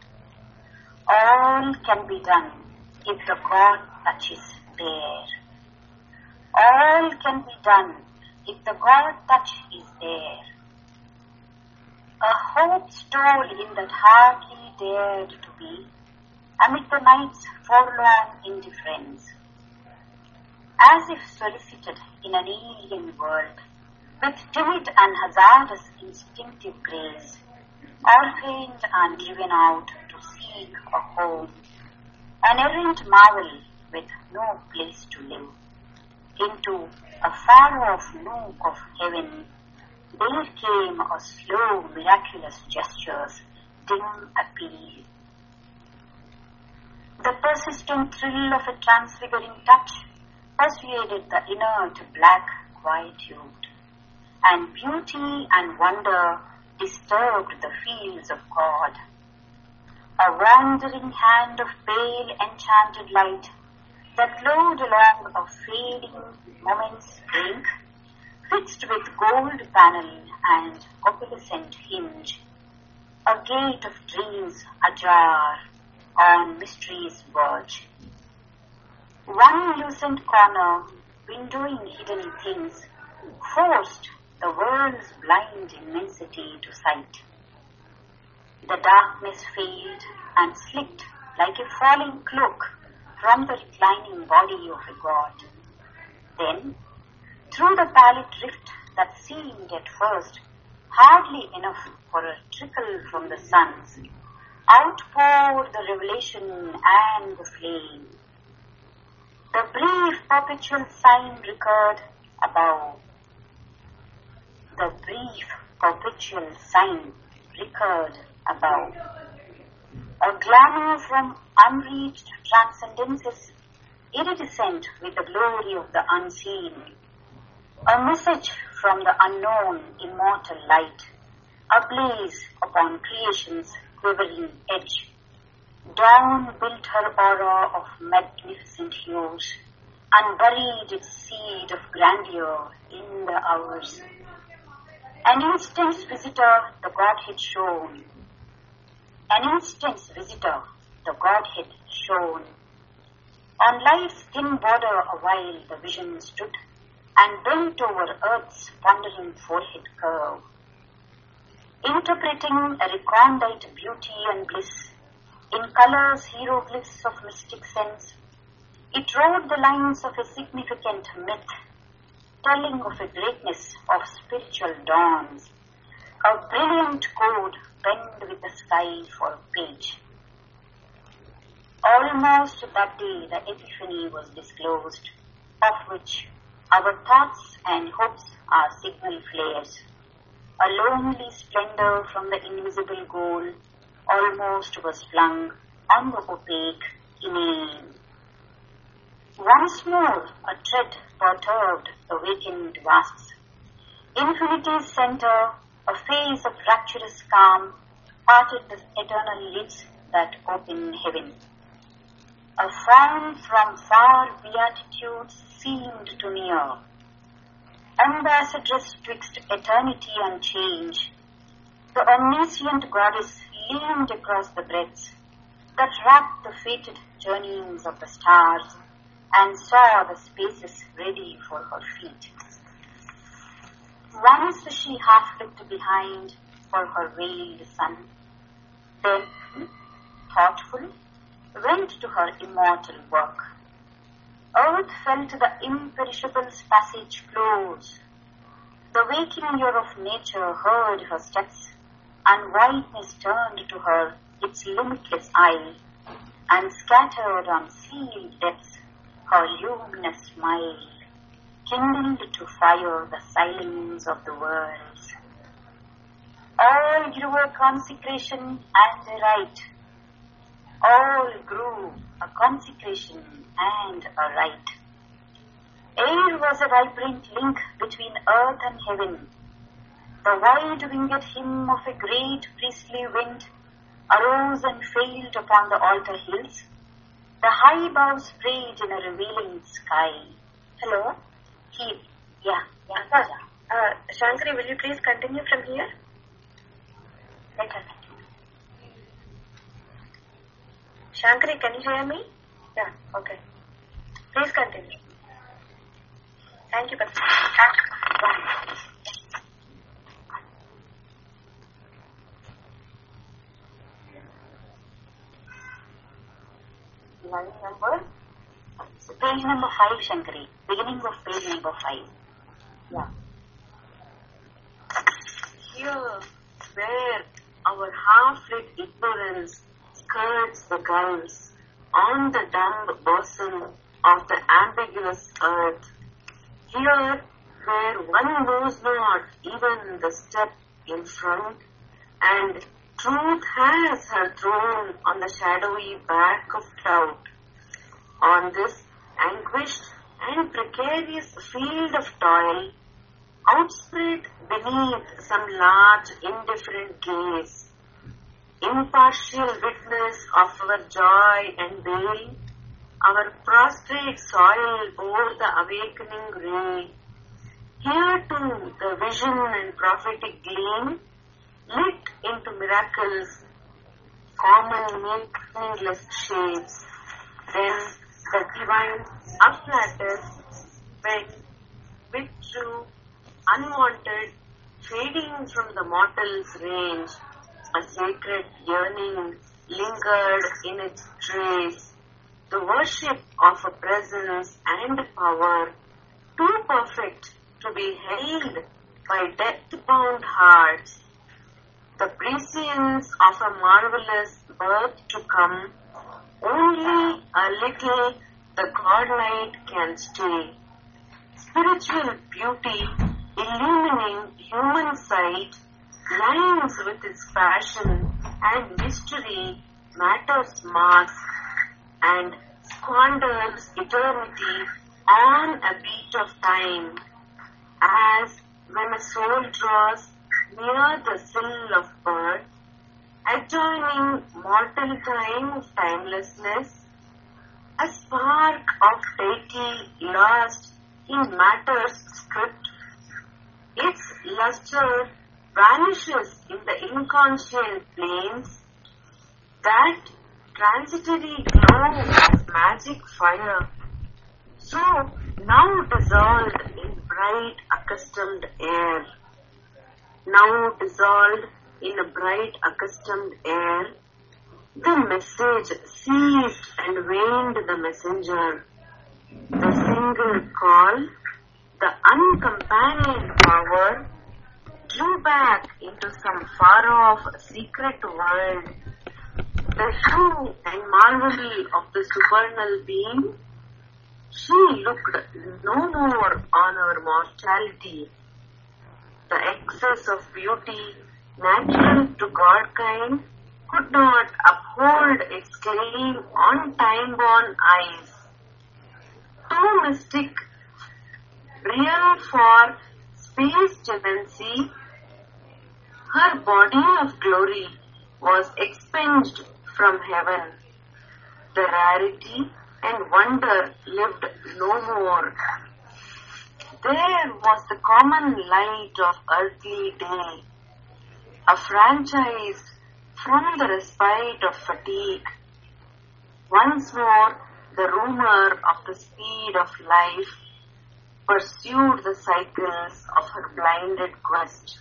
Speaker 3: All can be done if the God touch is there. All can be done if the God touch is there. A hope stole in that hardly dared to be, amid the night's forlorn indifference. As if solicited in an alien world, with timid and hazardous instinctive grace, orphaned and driven out to seek a home, an errant marvel with no place to live, into a far-off nook of heaven, there came a slow, miraculous gestures, dim appeal. The persistent thrill of a transfiguring touch persuaded the inert black quietude, and beauty and wonder disturbed the fields of God. A wandering hand of pale enchanted light that glowed along a fading moment's brink, fixed with gold panel and opalescent hinge, a gate of dreams ajar on mystery's verge. One lucent corner, windowing hidden things, forced the world's blind immensity to sight. The darkness failed and slipped like a falling cloak from the reclining body of a god. Then, through the pallid rift that seemed at first hardly enough for a trickle from the suns, outpoured the revelation and the flame. The brief perpetual sign recurred above. The brief perpetual sign recurred above. A glamour from unreached transcendences, iridescent with the glory of the unseen. A message from the unknown immortal light, ablaze upon creation's quivering edge. Dawn built her aura of magnificent hues, and buried its seed of grandeur in the hours. An instant's visitor, the Godhead shone. An instant's visitor, the Godhead shone. On life's thin border awhile the vision stood, and bent over earth's pondering forehead curve. Interpreting a recondite beauty and bliss, in colors hieroglyphs of mystic sense, it wrote the lines of a significant myth, telling of a greatness of spiritual dawns, a brilliant code penned with the sky for a page. Almost that day the epiphany was disclosed, of which our thoughts and hopes are signal flares. A lonely splendor from the invisible goal almost was flung on the opaque inane. Once more a tread perturbed the vacant vasques. Infinity's center, a phase of rapturous calm, parted the eternal lids that open heaven. A frown from far beatitudes seemed to near. Ambassadress twixt eternity and change, the omniscient goddess leaned across the breadths that wrapped the fated journeyings of the stars, and saw the spaces ready for her feet. Once she half looked behind for her veiled son, then, thoughtful, went to her immortal work. Earth felt the imperishable's passage close. The waking ear of nature heard her steps, and whiteness turned to her its limitless eye, and scattered on sealed depths her luminous smile, kindled to fire the silence of the worlds. All grew a consecration and a rite. All grew a consecration and a rite. Air was a vibrant link between earth and heaven. The wide-winged hymn of a great priestly wind arose and failed upon the altar hills. The high boughs prayed in a revealing sky. Hello? Yeah.
Speaker 2: Shankari, will you please continue from here?
Speaker 3: Let her continue.
Speaker 2: Shankari, can you hear me?
Speaker 3: Yeah.
Speaker 2: Okay. Please continue. Thank you, Patni.
Speaker 3: Page number 5, Shankari. Beginning of page number 5. Yeah.
Speaker 4: Here, where our half-lit ignorance skirts the gulfs on the dumb bosom of the ambiguous earth. Here, where one knows not even the step in front, and truth has her throne on the shadowy back of doubt. On this anguished and precarious field of toil, outspread beneath some large indifferent gaze, impartial witness of our joy and bale, our prostrate soil bore the awakening ray. Here too the vision and prophetic gleam lit into miracles, common meaningless shapes. Then the divine upflatters withdrew, unwanted, fading from the mortal's range. A sacred yearning lingered in its trace, the worship of a presence and power too perfect to be held by death-bound hearts. The prescience of a marvelous birth to come, only a little the godlight can stay. Spiritual beauty illumining human sight lines with its passion and mystery matter's mask and squanders eternity on a beat of time, as when a soul draws near the sill of birth, adjoining mortal time of timelessness, a spark of deity lost in matter's script, its luster vanishes in the inconscient planes, that transitory glow of magic fire, so now dissolved in bright accustomed air. Now dissolved in a bright accustomed air, the message ceased and waned the messenger. The single call, the uncompanioned power, drew back into some far-off secret world. The hue and marvel of the supernal being, she looked no more on our mortality. The excess of beauty natural to Godkind could not uphold its claim on time-born eyes. Too mystic, real for space tendency, her body of glory was expunged from heaven. The rarity and wonder lived no more. There was the common light of earthly day, a franchise from the respite of fatigue. Once more, the rumor of the speed of life pursued the cycles of her blinded quest.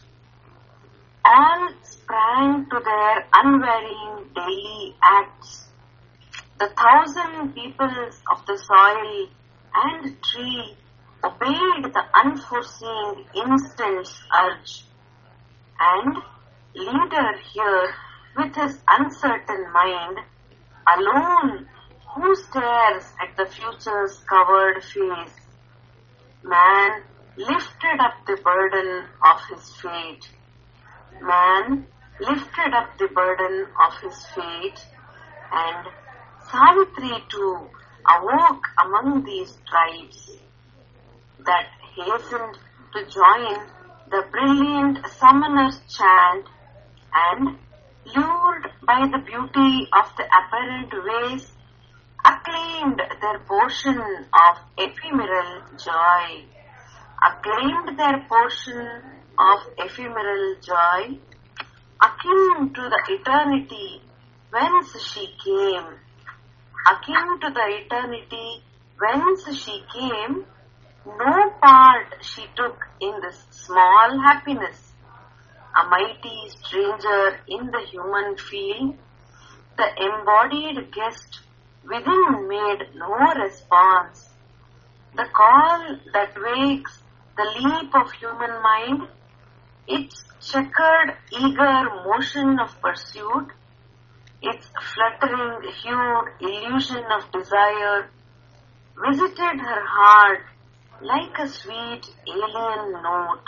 Speaker 4: All sprang to their unvarying daily acts. The 1,000 peoples of the soil and tree obeyed the unforeseen instant's urge. And leader here, with his uncertain mind, alone who stares at the future's covered face, man lifted up the burden of his fate. Man lifted up the burden of his fate, and Savitri too awoke among these tribes that hastened to join the brilliant summoner's chant, and, lured by the beauty of the apparent ways, acclaimed their portion of ephemeral joy. Acclaimed their portion of ephemeral joy, akin to the eternity whence she came. Akin to the eternity whence she came, no part she took in this small happiness. A mighty stranger in the human field, the embodied guest within made no response. The call that wakes the leap of human mind, its checkered, eager motion of pursuit, its fluttering, hued illusion of desire, visited her heart like a sweet alien note.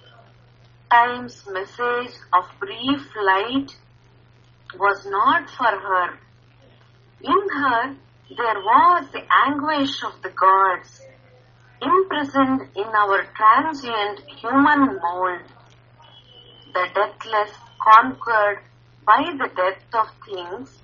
Speaker 4: Time's message of brief light was not for her. In her there was the anguish of the gods, imprisoned in our transient human mold. The deathless conquered by the death of things,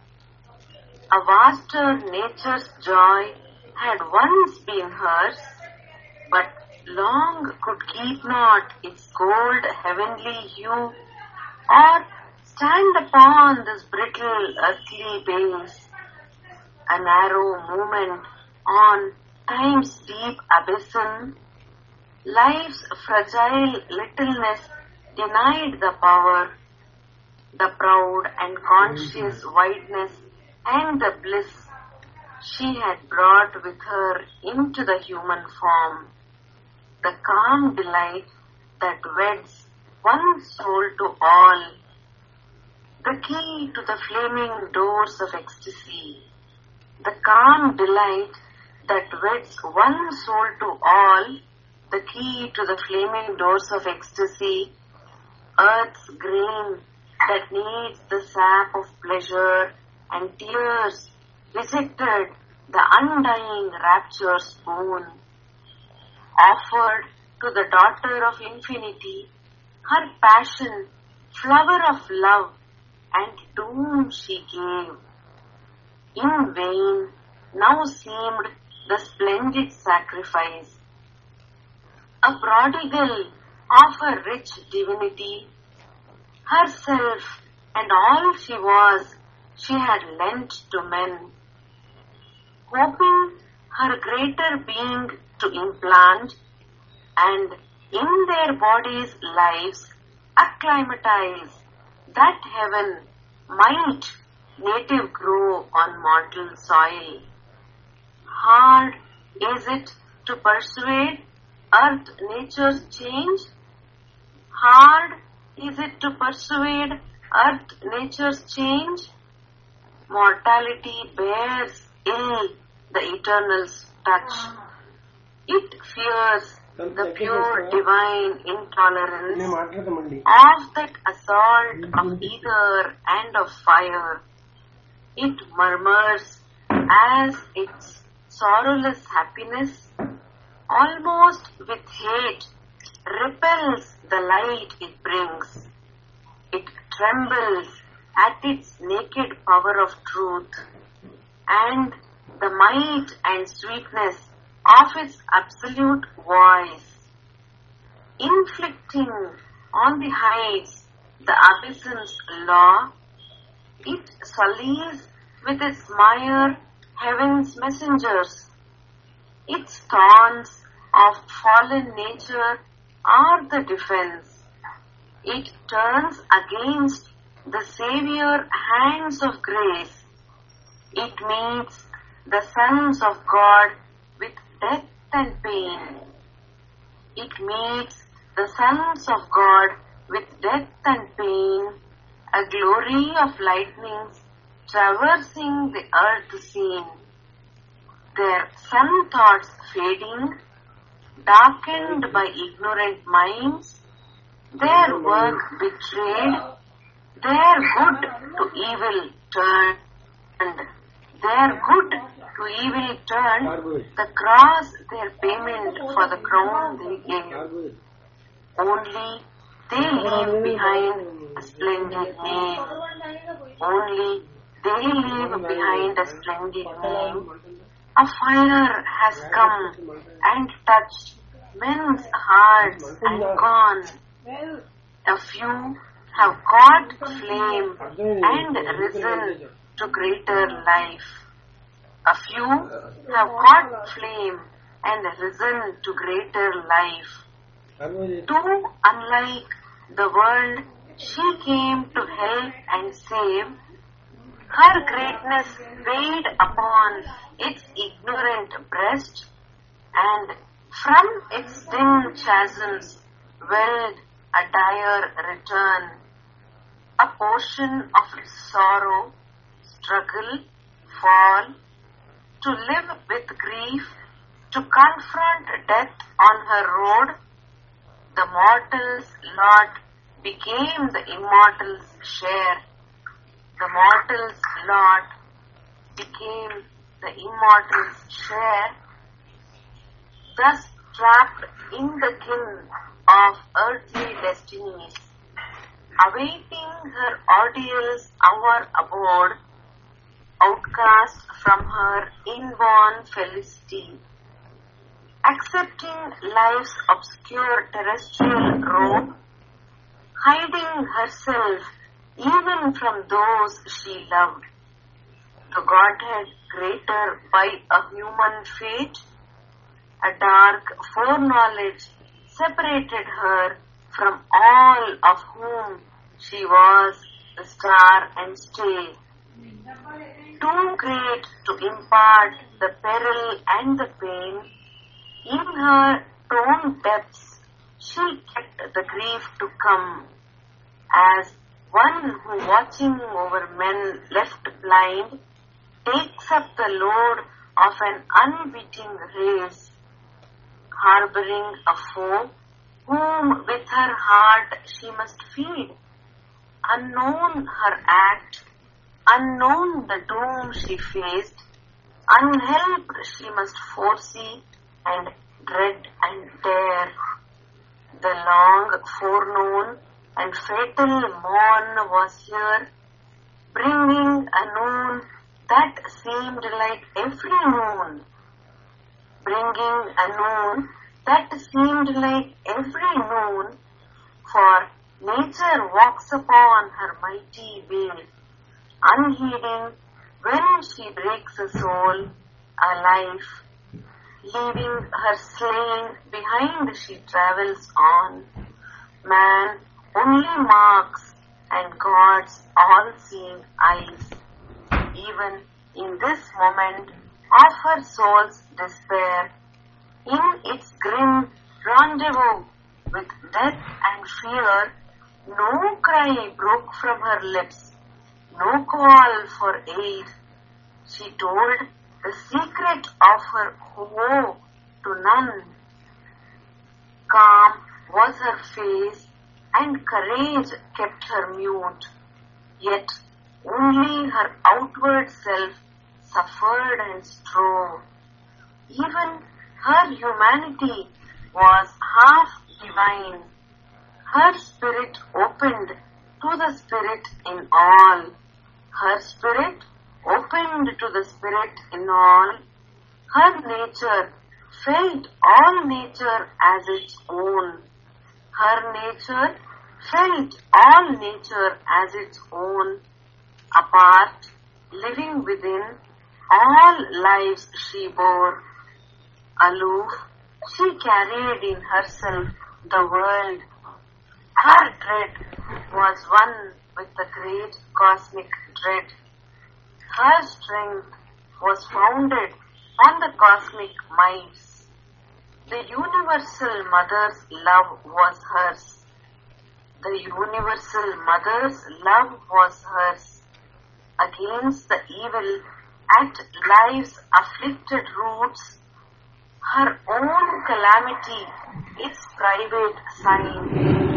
Speaker 4: a vaster nature's joy had once been hers, but long could keep not its gold heavenly hue, or stand upon this brittle earthly base. A narrow movement on time's deep abysm, life's fragile littleness denied the power, the proud and conscious wideness and the bliss she had brought with her into the human form, the calm delight that weds one soul to all, the key to the flaming doors of ecstasy, the calm delight that weds one soul to all, the key to the flaming doors of ecstasy, earth's grain that needs the sap of pleasure and tears, visited the undying rapture's boon. Offered to the daughter of infinity, her passion, flower of love, and doom she gave. In vain now seemed the splendid sacrifice. A prodigal of her rich divinity, herself and all she was, she had lent to men, hoping her greater being to implant, and in their bodies' lives acclimatize that heaven might native grow on mortal soil. Hard is it to persuade earth nature's change? Hard is it to persuade earth nature's change? Mortality bears ill the eternal's touch. It fears the pure divine intolerance of that assault of ether and of fire. It murmurs as its sorrowless happiness, almost with hate, repels the light it brings. It trembles at its naked power of truth, and the might and sweetness of its absolute voice, inflicting on the heights the abyss's law. It sullies with its mire heaven's messengers. Its taunts of fallen nature are the defense. It turns against the Savior hands of grace. It meets the sons of God with death and pain. It meets the sons of God with death and pain, a glory of lightnings traversing the earth scene. Their sun thoughts fading, darkened by ignorant minds, their work betrayed, their good to evil turned, their good to evil turned, the cross their payment for the crown they gave. Only they leave behind a splendid name. Only they leave behind a splendid name. A fire has come and touched men's hearts and gone. A few have caught flame and risen to greater life. A few have caught flame and risen to greater life. Too unlike the world she came to help and save, her greatness weighed upon its ignorant breast, and from its dim chasms welled a dire return, a portion of its sorrow, struggle, fall, to live with grief, to confront death on her road. The mortal's lot became the immortal's share. The mortal's lot became the immortal's share, thus trapped in the kin of earthly destinies, awaiting her ordeal's hour abode, outcast from her inborn felicity, accepting life's obscure terrestrial robe, hiding herself even from those she loved. The Godhead greater by a human fate, a dark foreknowledge separated her from all of whom she was the star and stay. Too great to impart the peril and the pain, in her own depths she kept the grief to come, as one who watching over men left blind takes up the load of an unwitting race, harboring a foe whom with her heart she must feed. Unknown her act, unknown the doom she faced, unhelped she must foresee and dread and dare. The long foreknown and fatal morn was here, bringing a noon that seemed like every noon, bringing a noon that seemed like every noon, for nature walks upon her mighty way, unheeding when she breaks a soul, a life, leaving her slain behind she travels on. Man only marks and God's all-seeing eyes. Even in this moment of her soul's despair, in its grim rendezvous with death and fear, no cry broke from her lips, no call for aid. She told the secret of her woe to none. Calm was her face and courage kept her mute, yet only her outward self suffered and strove. Even her humanity was half divine. Her spirit opened to the spirit in all. Her spirit opened to the spirit in all. Her nature felt all nature as its own. Her nature felt all nature as its own. Apart, living within, all lives she bore. Aloof, she carried in herself the world. Her dread was one with the great cosmic dread. Her strength was founded on the cosmic mights. The universal mother's love was hers. The universal mother's love was hers. Against the evil at life's afflicted roots, her own calamity, its private sign.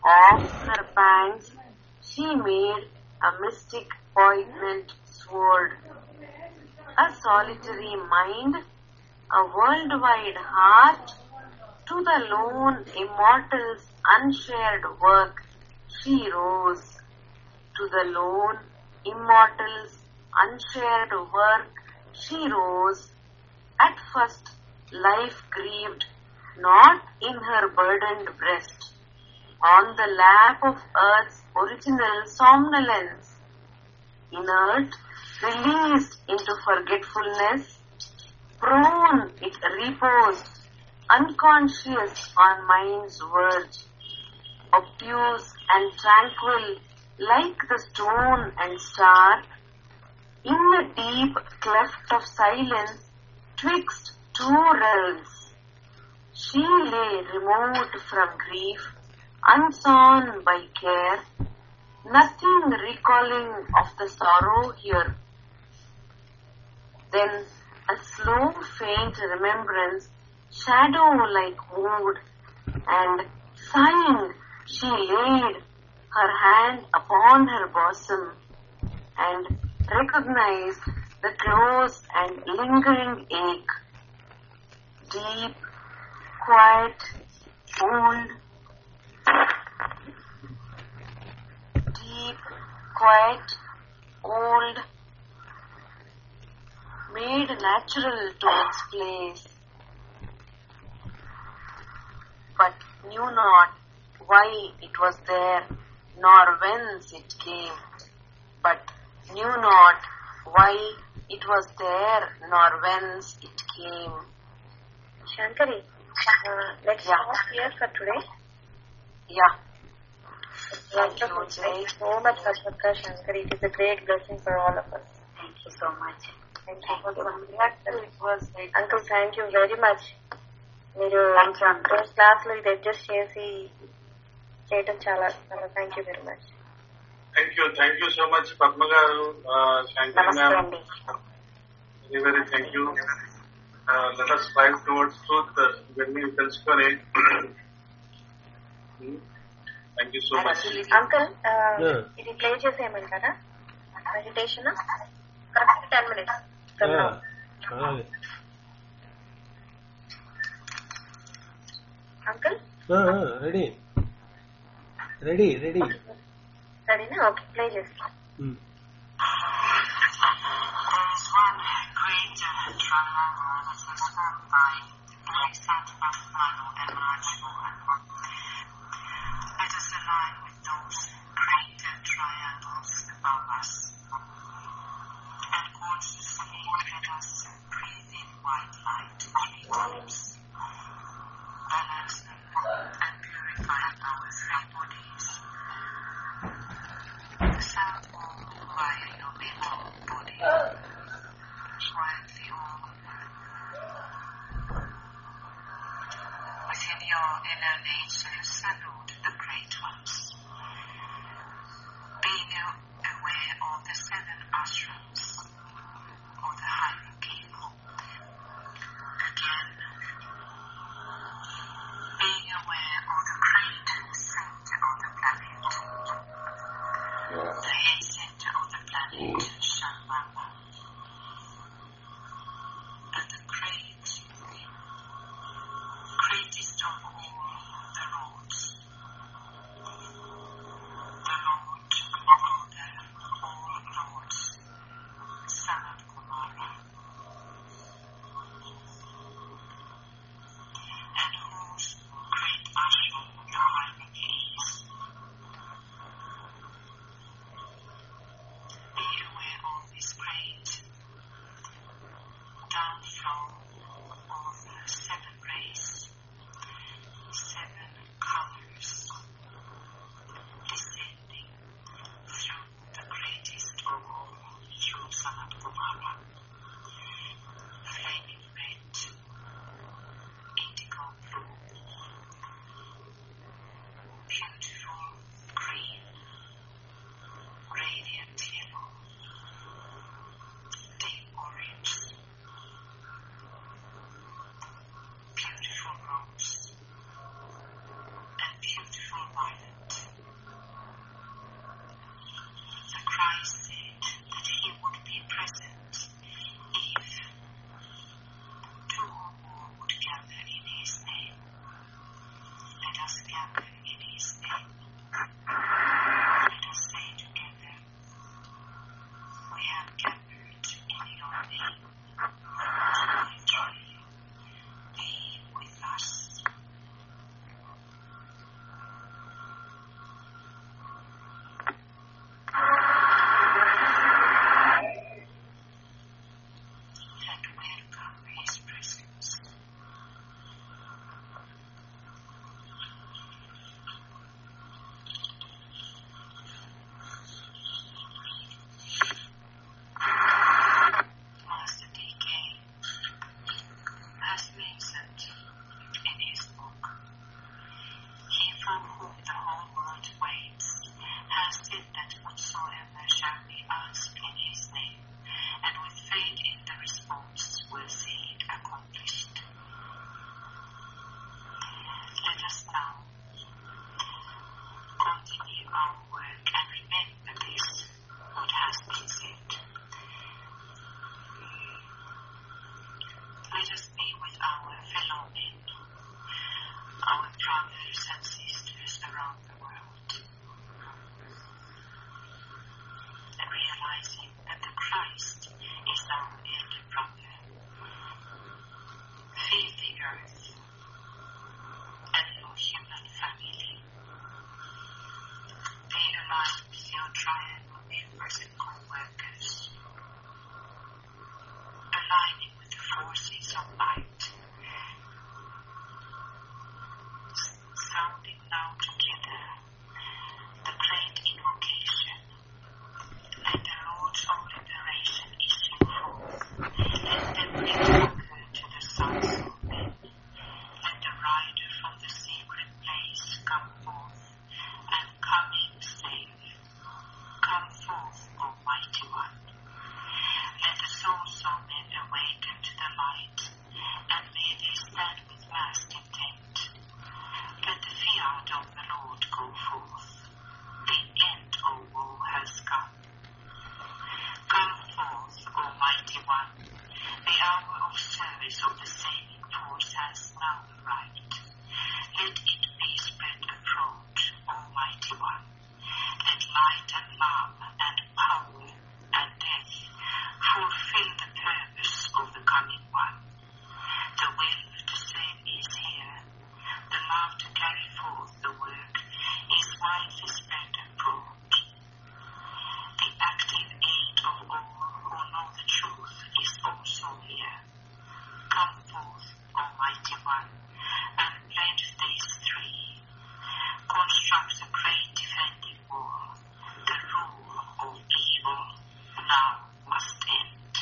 Speaker 4: Of her pangs she made a mystic poignant sword. A solitary mind, a worldwide heart, to the lone immortal's unshared work she rose. To the lone immortal's unshared work she rose. At first life grieved not in her burdened breast, on the lap of earth's original somnolence. Inert, released into forgetfulness, prone it reposed, unconscious on mind's verge, obtuse and tranquil like the stone and star, in the deep cleft of silence twixt two realms. She lay remote from grief, unsown by care, nothing recalling of the sorrow here. Then a slow faint remembrance, shadow-like moved, and sighing she laid her hand upon her bosom, and recognized the close and lingering ache. Deep, quiet, old, deep, quiet, old, made natural to its place, but knew not why it was there, nor whence it came, but knew not why it was there, nor whence it came.
Speaker 2: Shankari, let's stop here for today.
Speaker 4: Yeah.
Speaker 2: Wonderful. Thank you so much, Padmakar Shankari. It is a great blessing for all of us.
Speaker 3: Thank you so much.
Speaker 2: Thank you.
Speaker 4: It was like,
Speaker 2: Uncle, thank you very much. మీరు
Speaker 3: Thank you, Uncle.
Speaker 2: రోజు class లో ఇది adjust చేసి చేయటం చాలా చాలా thank you very much.
Speaker 5: Thank you so much Padma గారు, శాంకరి
Speaker 3: నమస్తే
Speaker 5: మ్యామ్,
Speaker 3: అండి.
Speaker 5: Very very thank you. Let us strive towards truth ఇవన్నీ తెలుసుకొని. Thank you so much.
Speaker 2: Uncle
Speaker 1: Yeah.
Speaker 2: ఇది ప్లే చేసేయమంటారా మెడిటేషన్? Correct 10 minutes.
Speaker 1: అలాగే.
Speaker 2: Uncle
Speaker 1: ready ready ready.
Speaker 2: సరేనా? Okay, play చేస్తాం.
Speaker 3: There is one greater triangle that is formed by Alexandra Manu and Raj Mohan. Let us align with those greater triangles above us, and consciously let us breathe in white light many times. Balance and purify our three bodies. The sound move via your mental body, quietly all. Within your inner nature, salute the great ones. Being aware of the 7 ashrams, or the hierarchy. Again, being aware of the great center of the planet, the head center of the planet, Shambhala, and the greatest of all the lords, the Lord of all lords, Sanat Kumara, and whose great ashram the hierarchy is. Be aware of this great downflow of the 7 rays, 7 colors, descending through the greatest of all, through Sanat Kumara, flaming red, indigo blue, beautiful green, radiant yellow, deep orange, beautiful rose, and beautiful violet. whom the whole world waits, has said that whatsoever shall be asked in his name, and with faith in the response will see it accomplished. Let us now continue our work and remember this, what has been said. Let us be with our fellow men, our brothers and sisters around the world, realizing that the Christ is our elder brother. Feel the earth and your human family. Be aligned with your triangle members and co-workers, aligning with the forces of light, sounding now together the great invocation. Let the Lords of liberation issue forth. Let them bring succor to the sons of men. Let the rider from the secret place come forth, and coming save. Come forth, Almighty One. Let the souls of men awaken to the light, and may they stand with last intent. Let the fiat of the Lord go forth. The end of woe has come. Come forth, Almighty One. The hour of service of the saving force has now arrived. Let it be spread abroad, Almighty One. Let light and love and power and death fulfill the purpose of the coming one. The will to save is here. The love to carry forth the work is widely spread abroad. The active aid of all who know the truth is also here. Come forth, Almighty One, and pledge these three. Construct a great defending wall. The rule of evil now must end.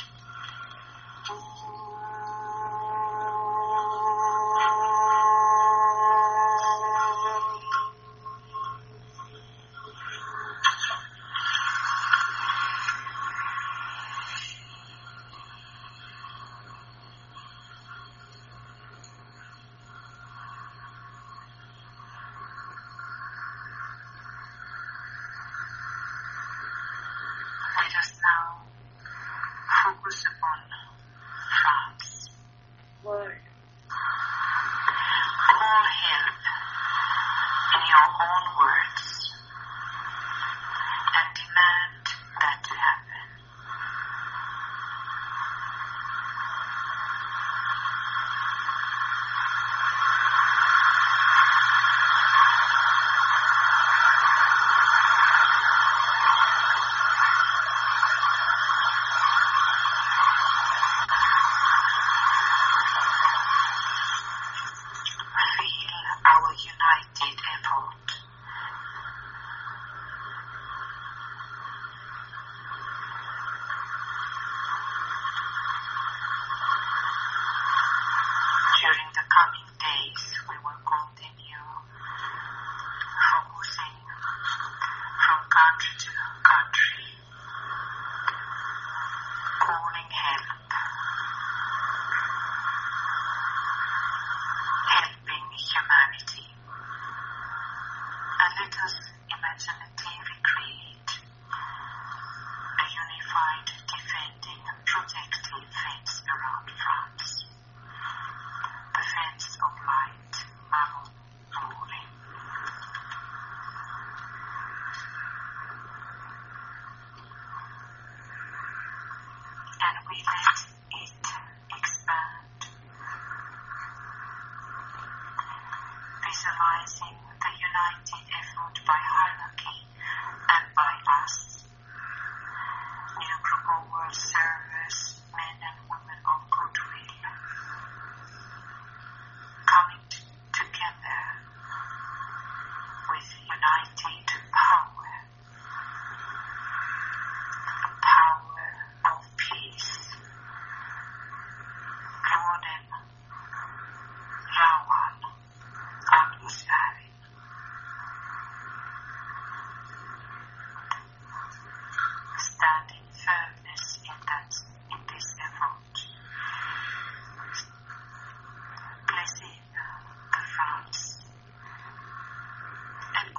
Speaker 3: Let us now focus upon France. Word. Call help in your own words and demand that to happen. Feel our united effort. During the coming days, we will continue focusing from country to country, calling help, helping humanity. And let us imaginatively create a unified, defending, protective fence around France. The fence of light, love, glory. And we let it expand, visualizing the united effort by hierarchy and by us. New group of world servers, men and women of goodwill, coming together with united power, power of peace. Lorden, Rawan, atmosfären.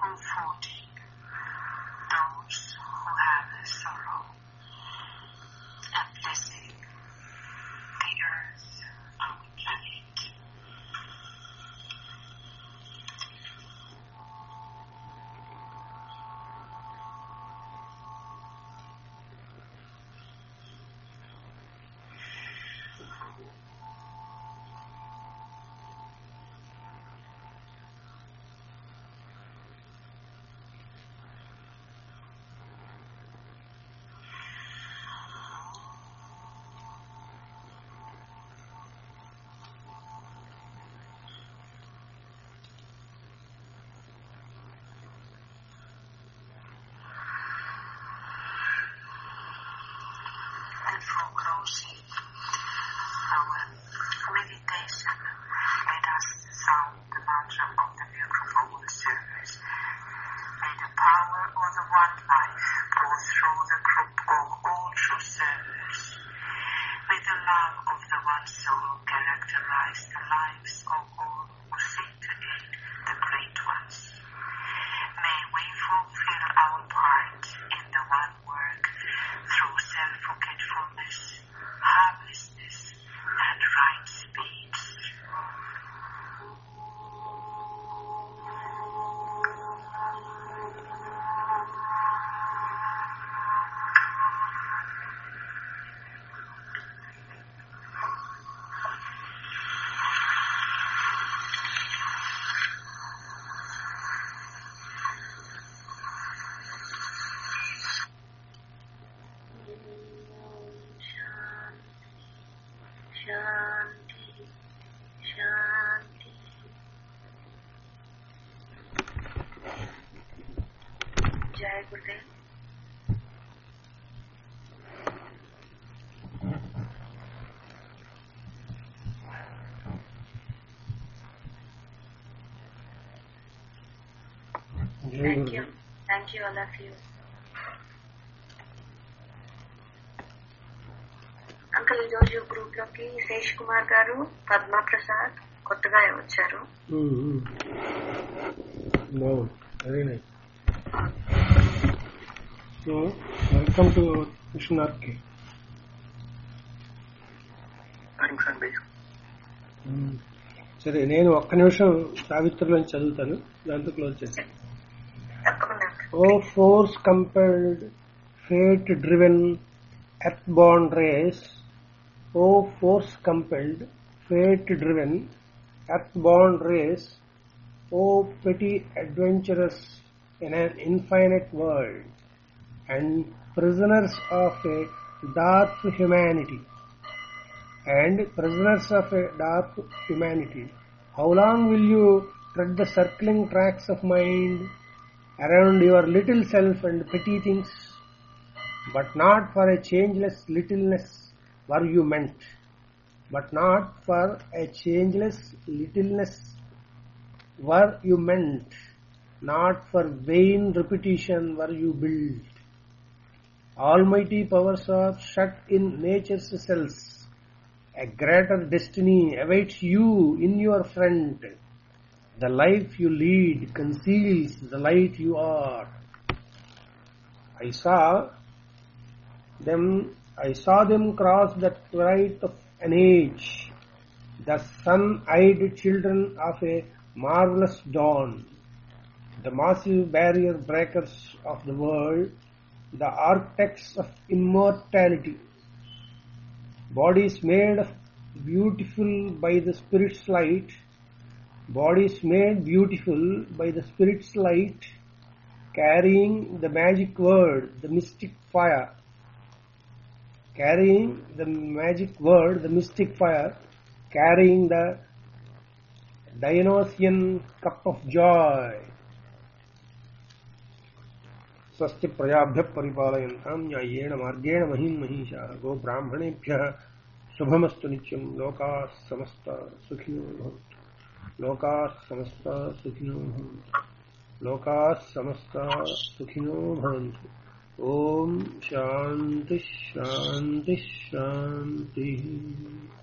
Speaker 3: comforting those who have sorrow, and blessing the earth, our planet. And for closing our meditation, let us sound the mantra of the Miracle of All Service. May the power of the one life go through the group of all true servers. May the love of the one soul characterize the lives of all who seek to aid the great ones. May we fulfill our part in the one work through self-forgetfulness, harmlessness, and right speech. Shanti, Shanti. Jai Gurudev. Thank you. Thank you, all of you. Uncle ఈరోజు group లోకి శేష్ కుమార్ గారు, పద్మ ప్రసాద్ కొత్తగా వచ్చారు.
Speaker 1: Very nice. So welcome to mission RK.
Speaker 6: Thanks అండి.
Speaker 1: సరే, నేను ఒక్క నిమిషం సావిత్రిలోంచి చదువుతాను, దాంతో క్లోజ్ చేస్తాను.
Speaker 3: తప్పకుండా.
Speaker 1: O force compelled, fate driven, earthborn race, O force compelled, fate driven, earthborn race, O petty adventurers in an infinite world, and prisoners of a dark humanity, how long will you tread the circling tracks of mind around your little self and petty things? But not for a changeless littleness were you meant. But not for a changeless littleness were you meant. Not for vain repetition were you built. Almighty powers are shut in nature's cells. A greater destiny awaits you in your front. The life you lead conceals the light you are. I saw them cross the twilight of an age, the sun-eyed children of a marvelous dawn, the massive barrier breakers of the world, the architects of immortality, bodies made beautiful by the Spirit's light, bodies made beautiful by the Spirit's light, carrying the magic word, the mystic fire, carrying the magic word, the mystic fire, carrying the Dionysian cup of joy. स्वस्ति प्रजाभ्यः परिपालयन्तां न्याय्येन मार्गेण महीं महिषाः गो ब्राह्मणेभ्यः शुभमस्तु नित्यं लोकाः समस्ताः सुखिनो भवन्तु लोकाः समस्ताः सुखिनो भवन्तु लोकाः समस्ताः सुखिनो भवन्तु ओम शांति शांति शांति।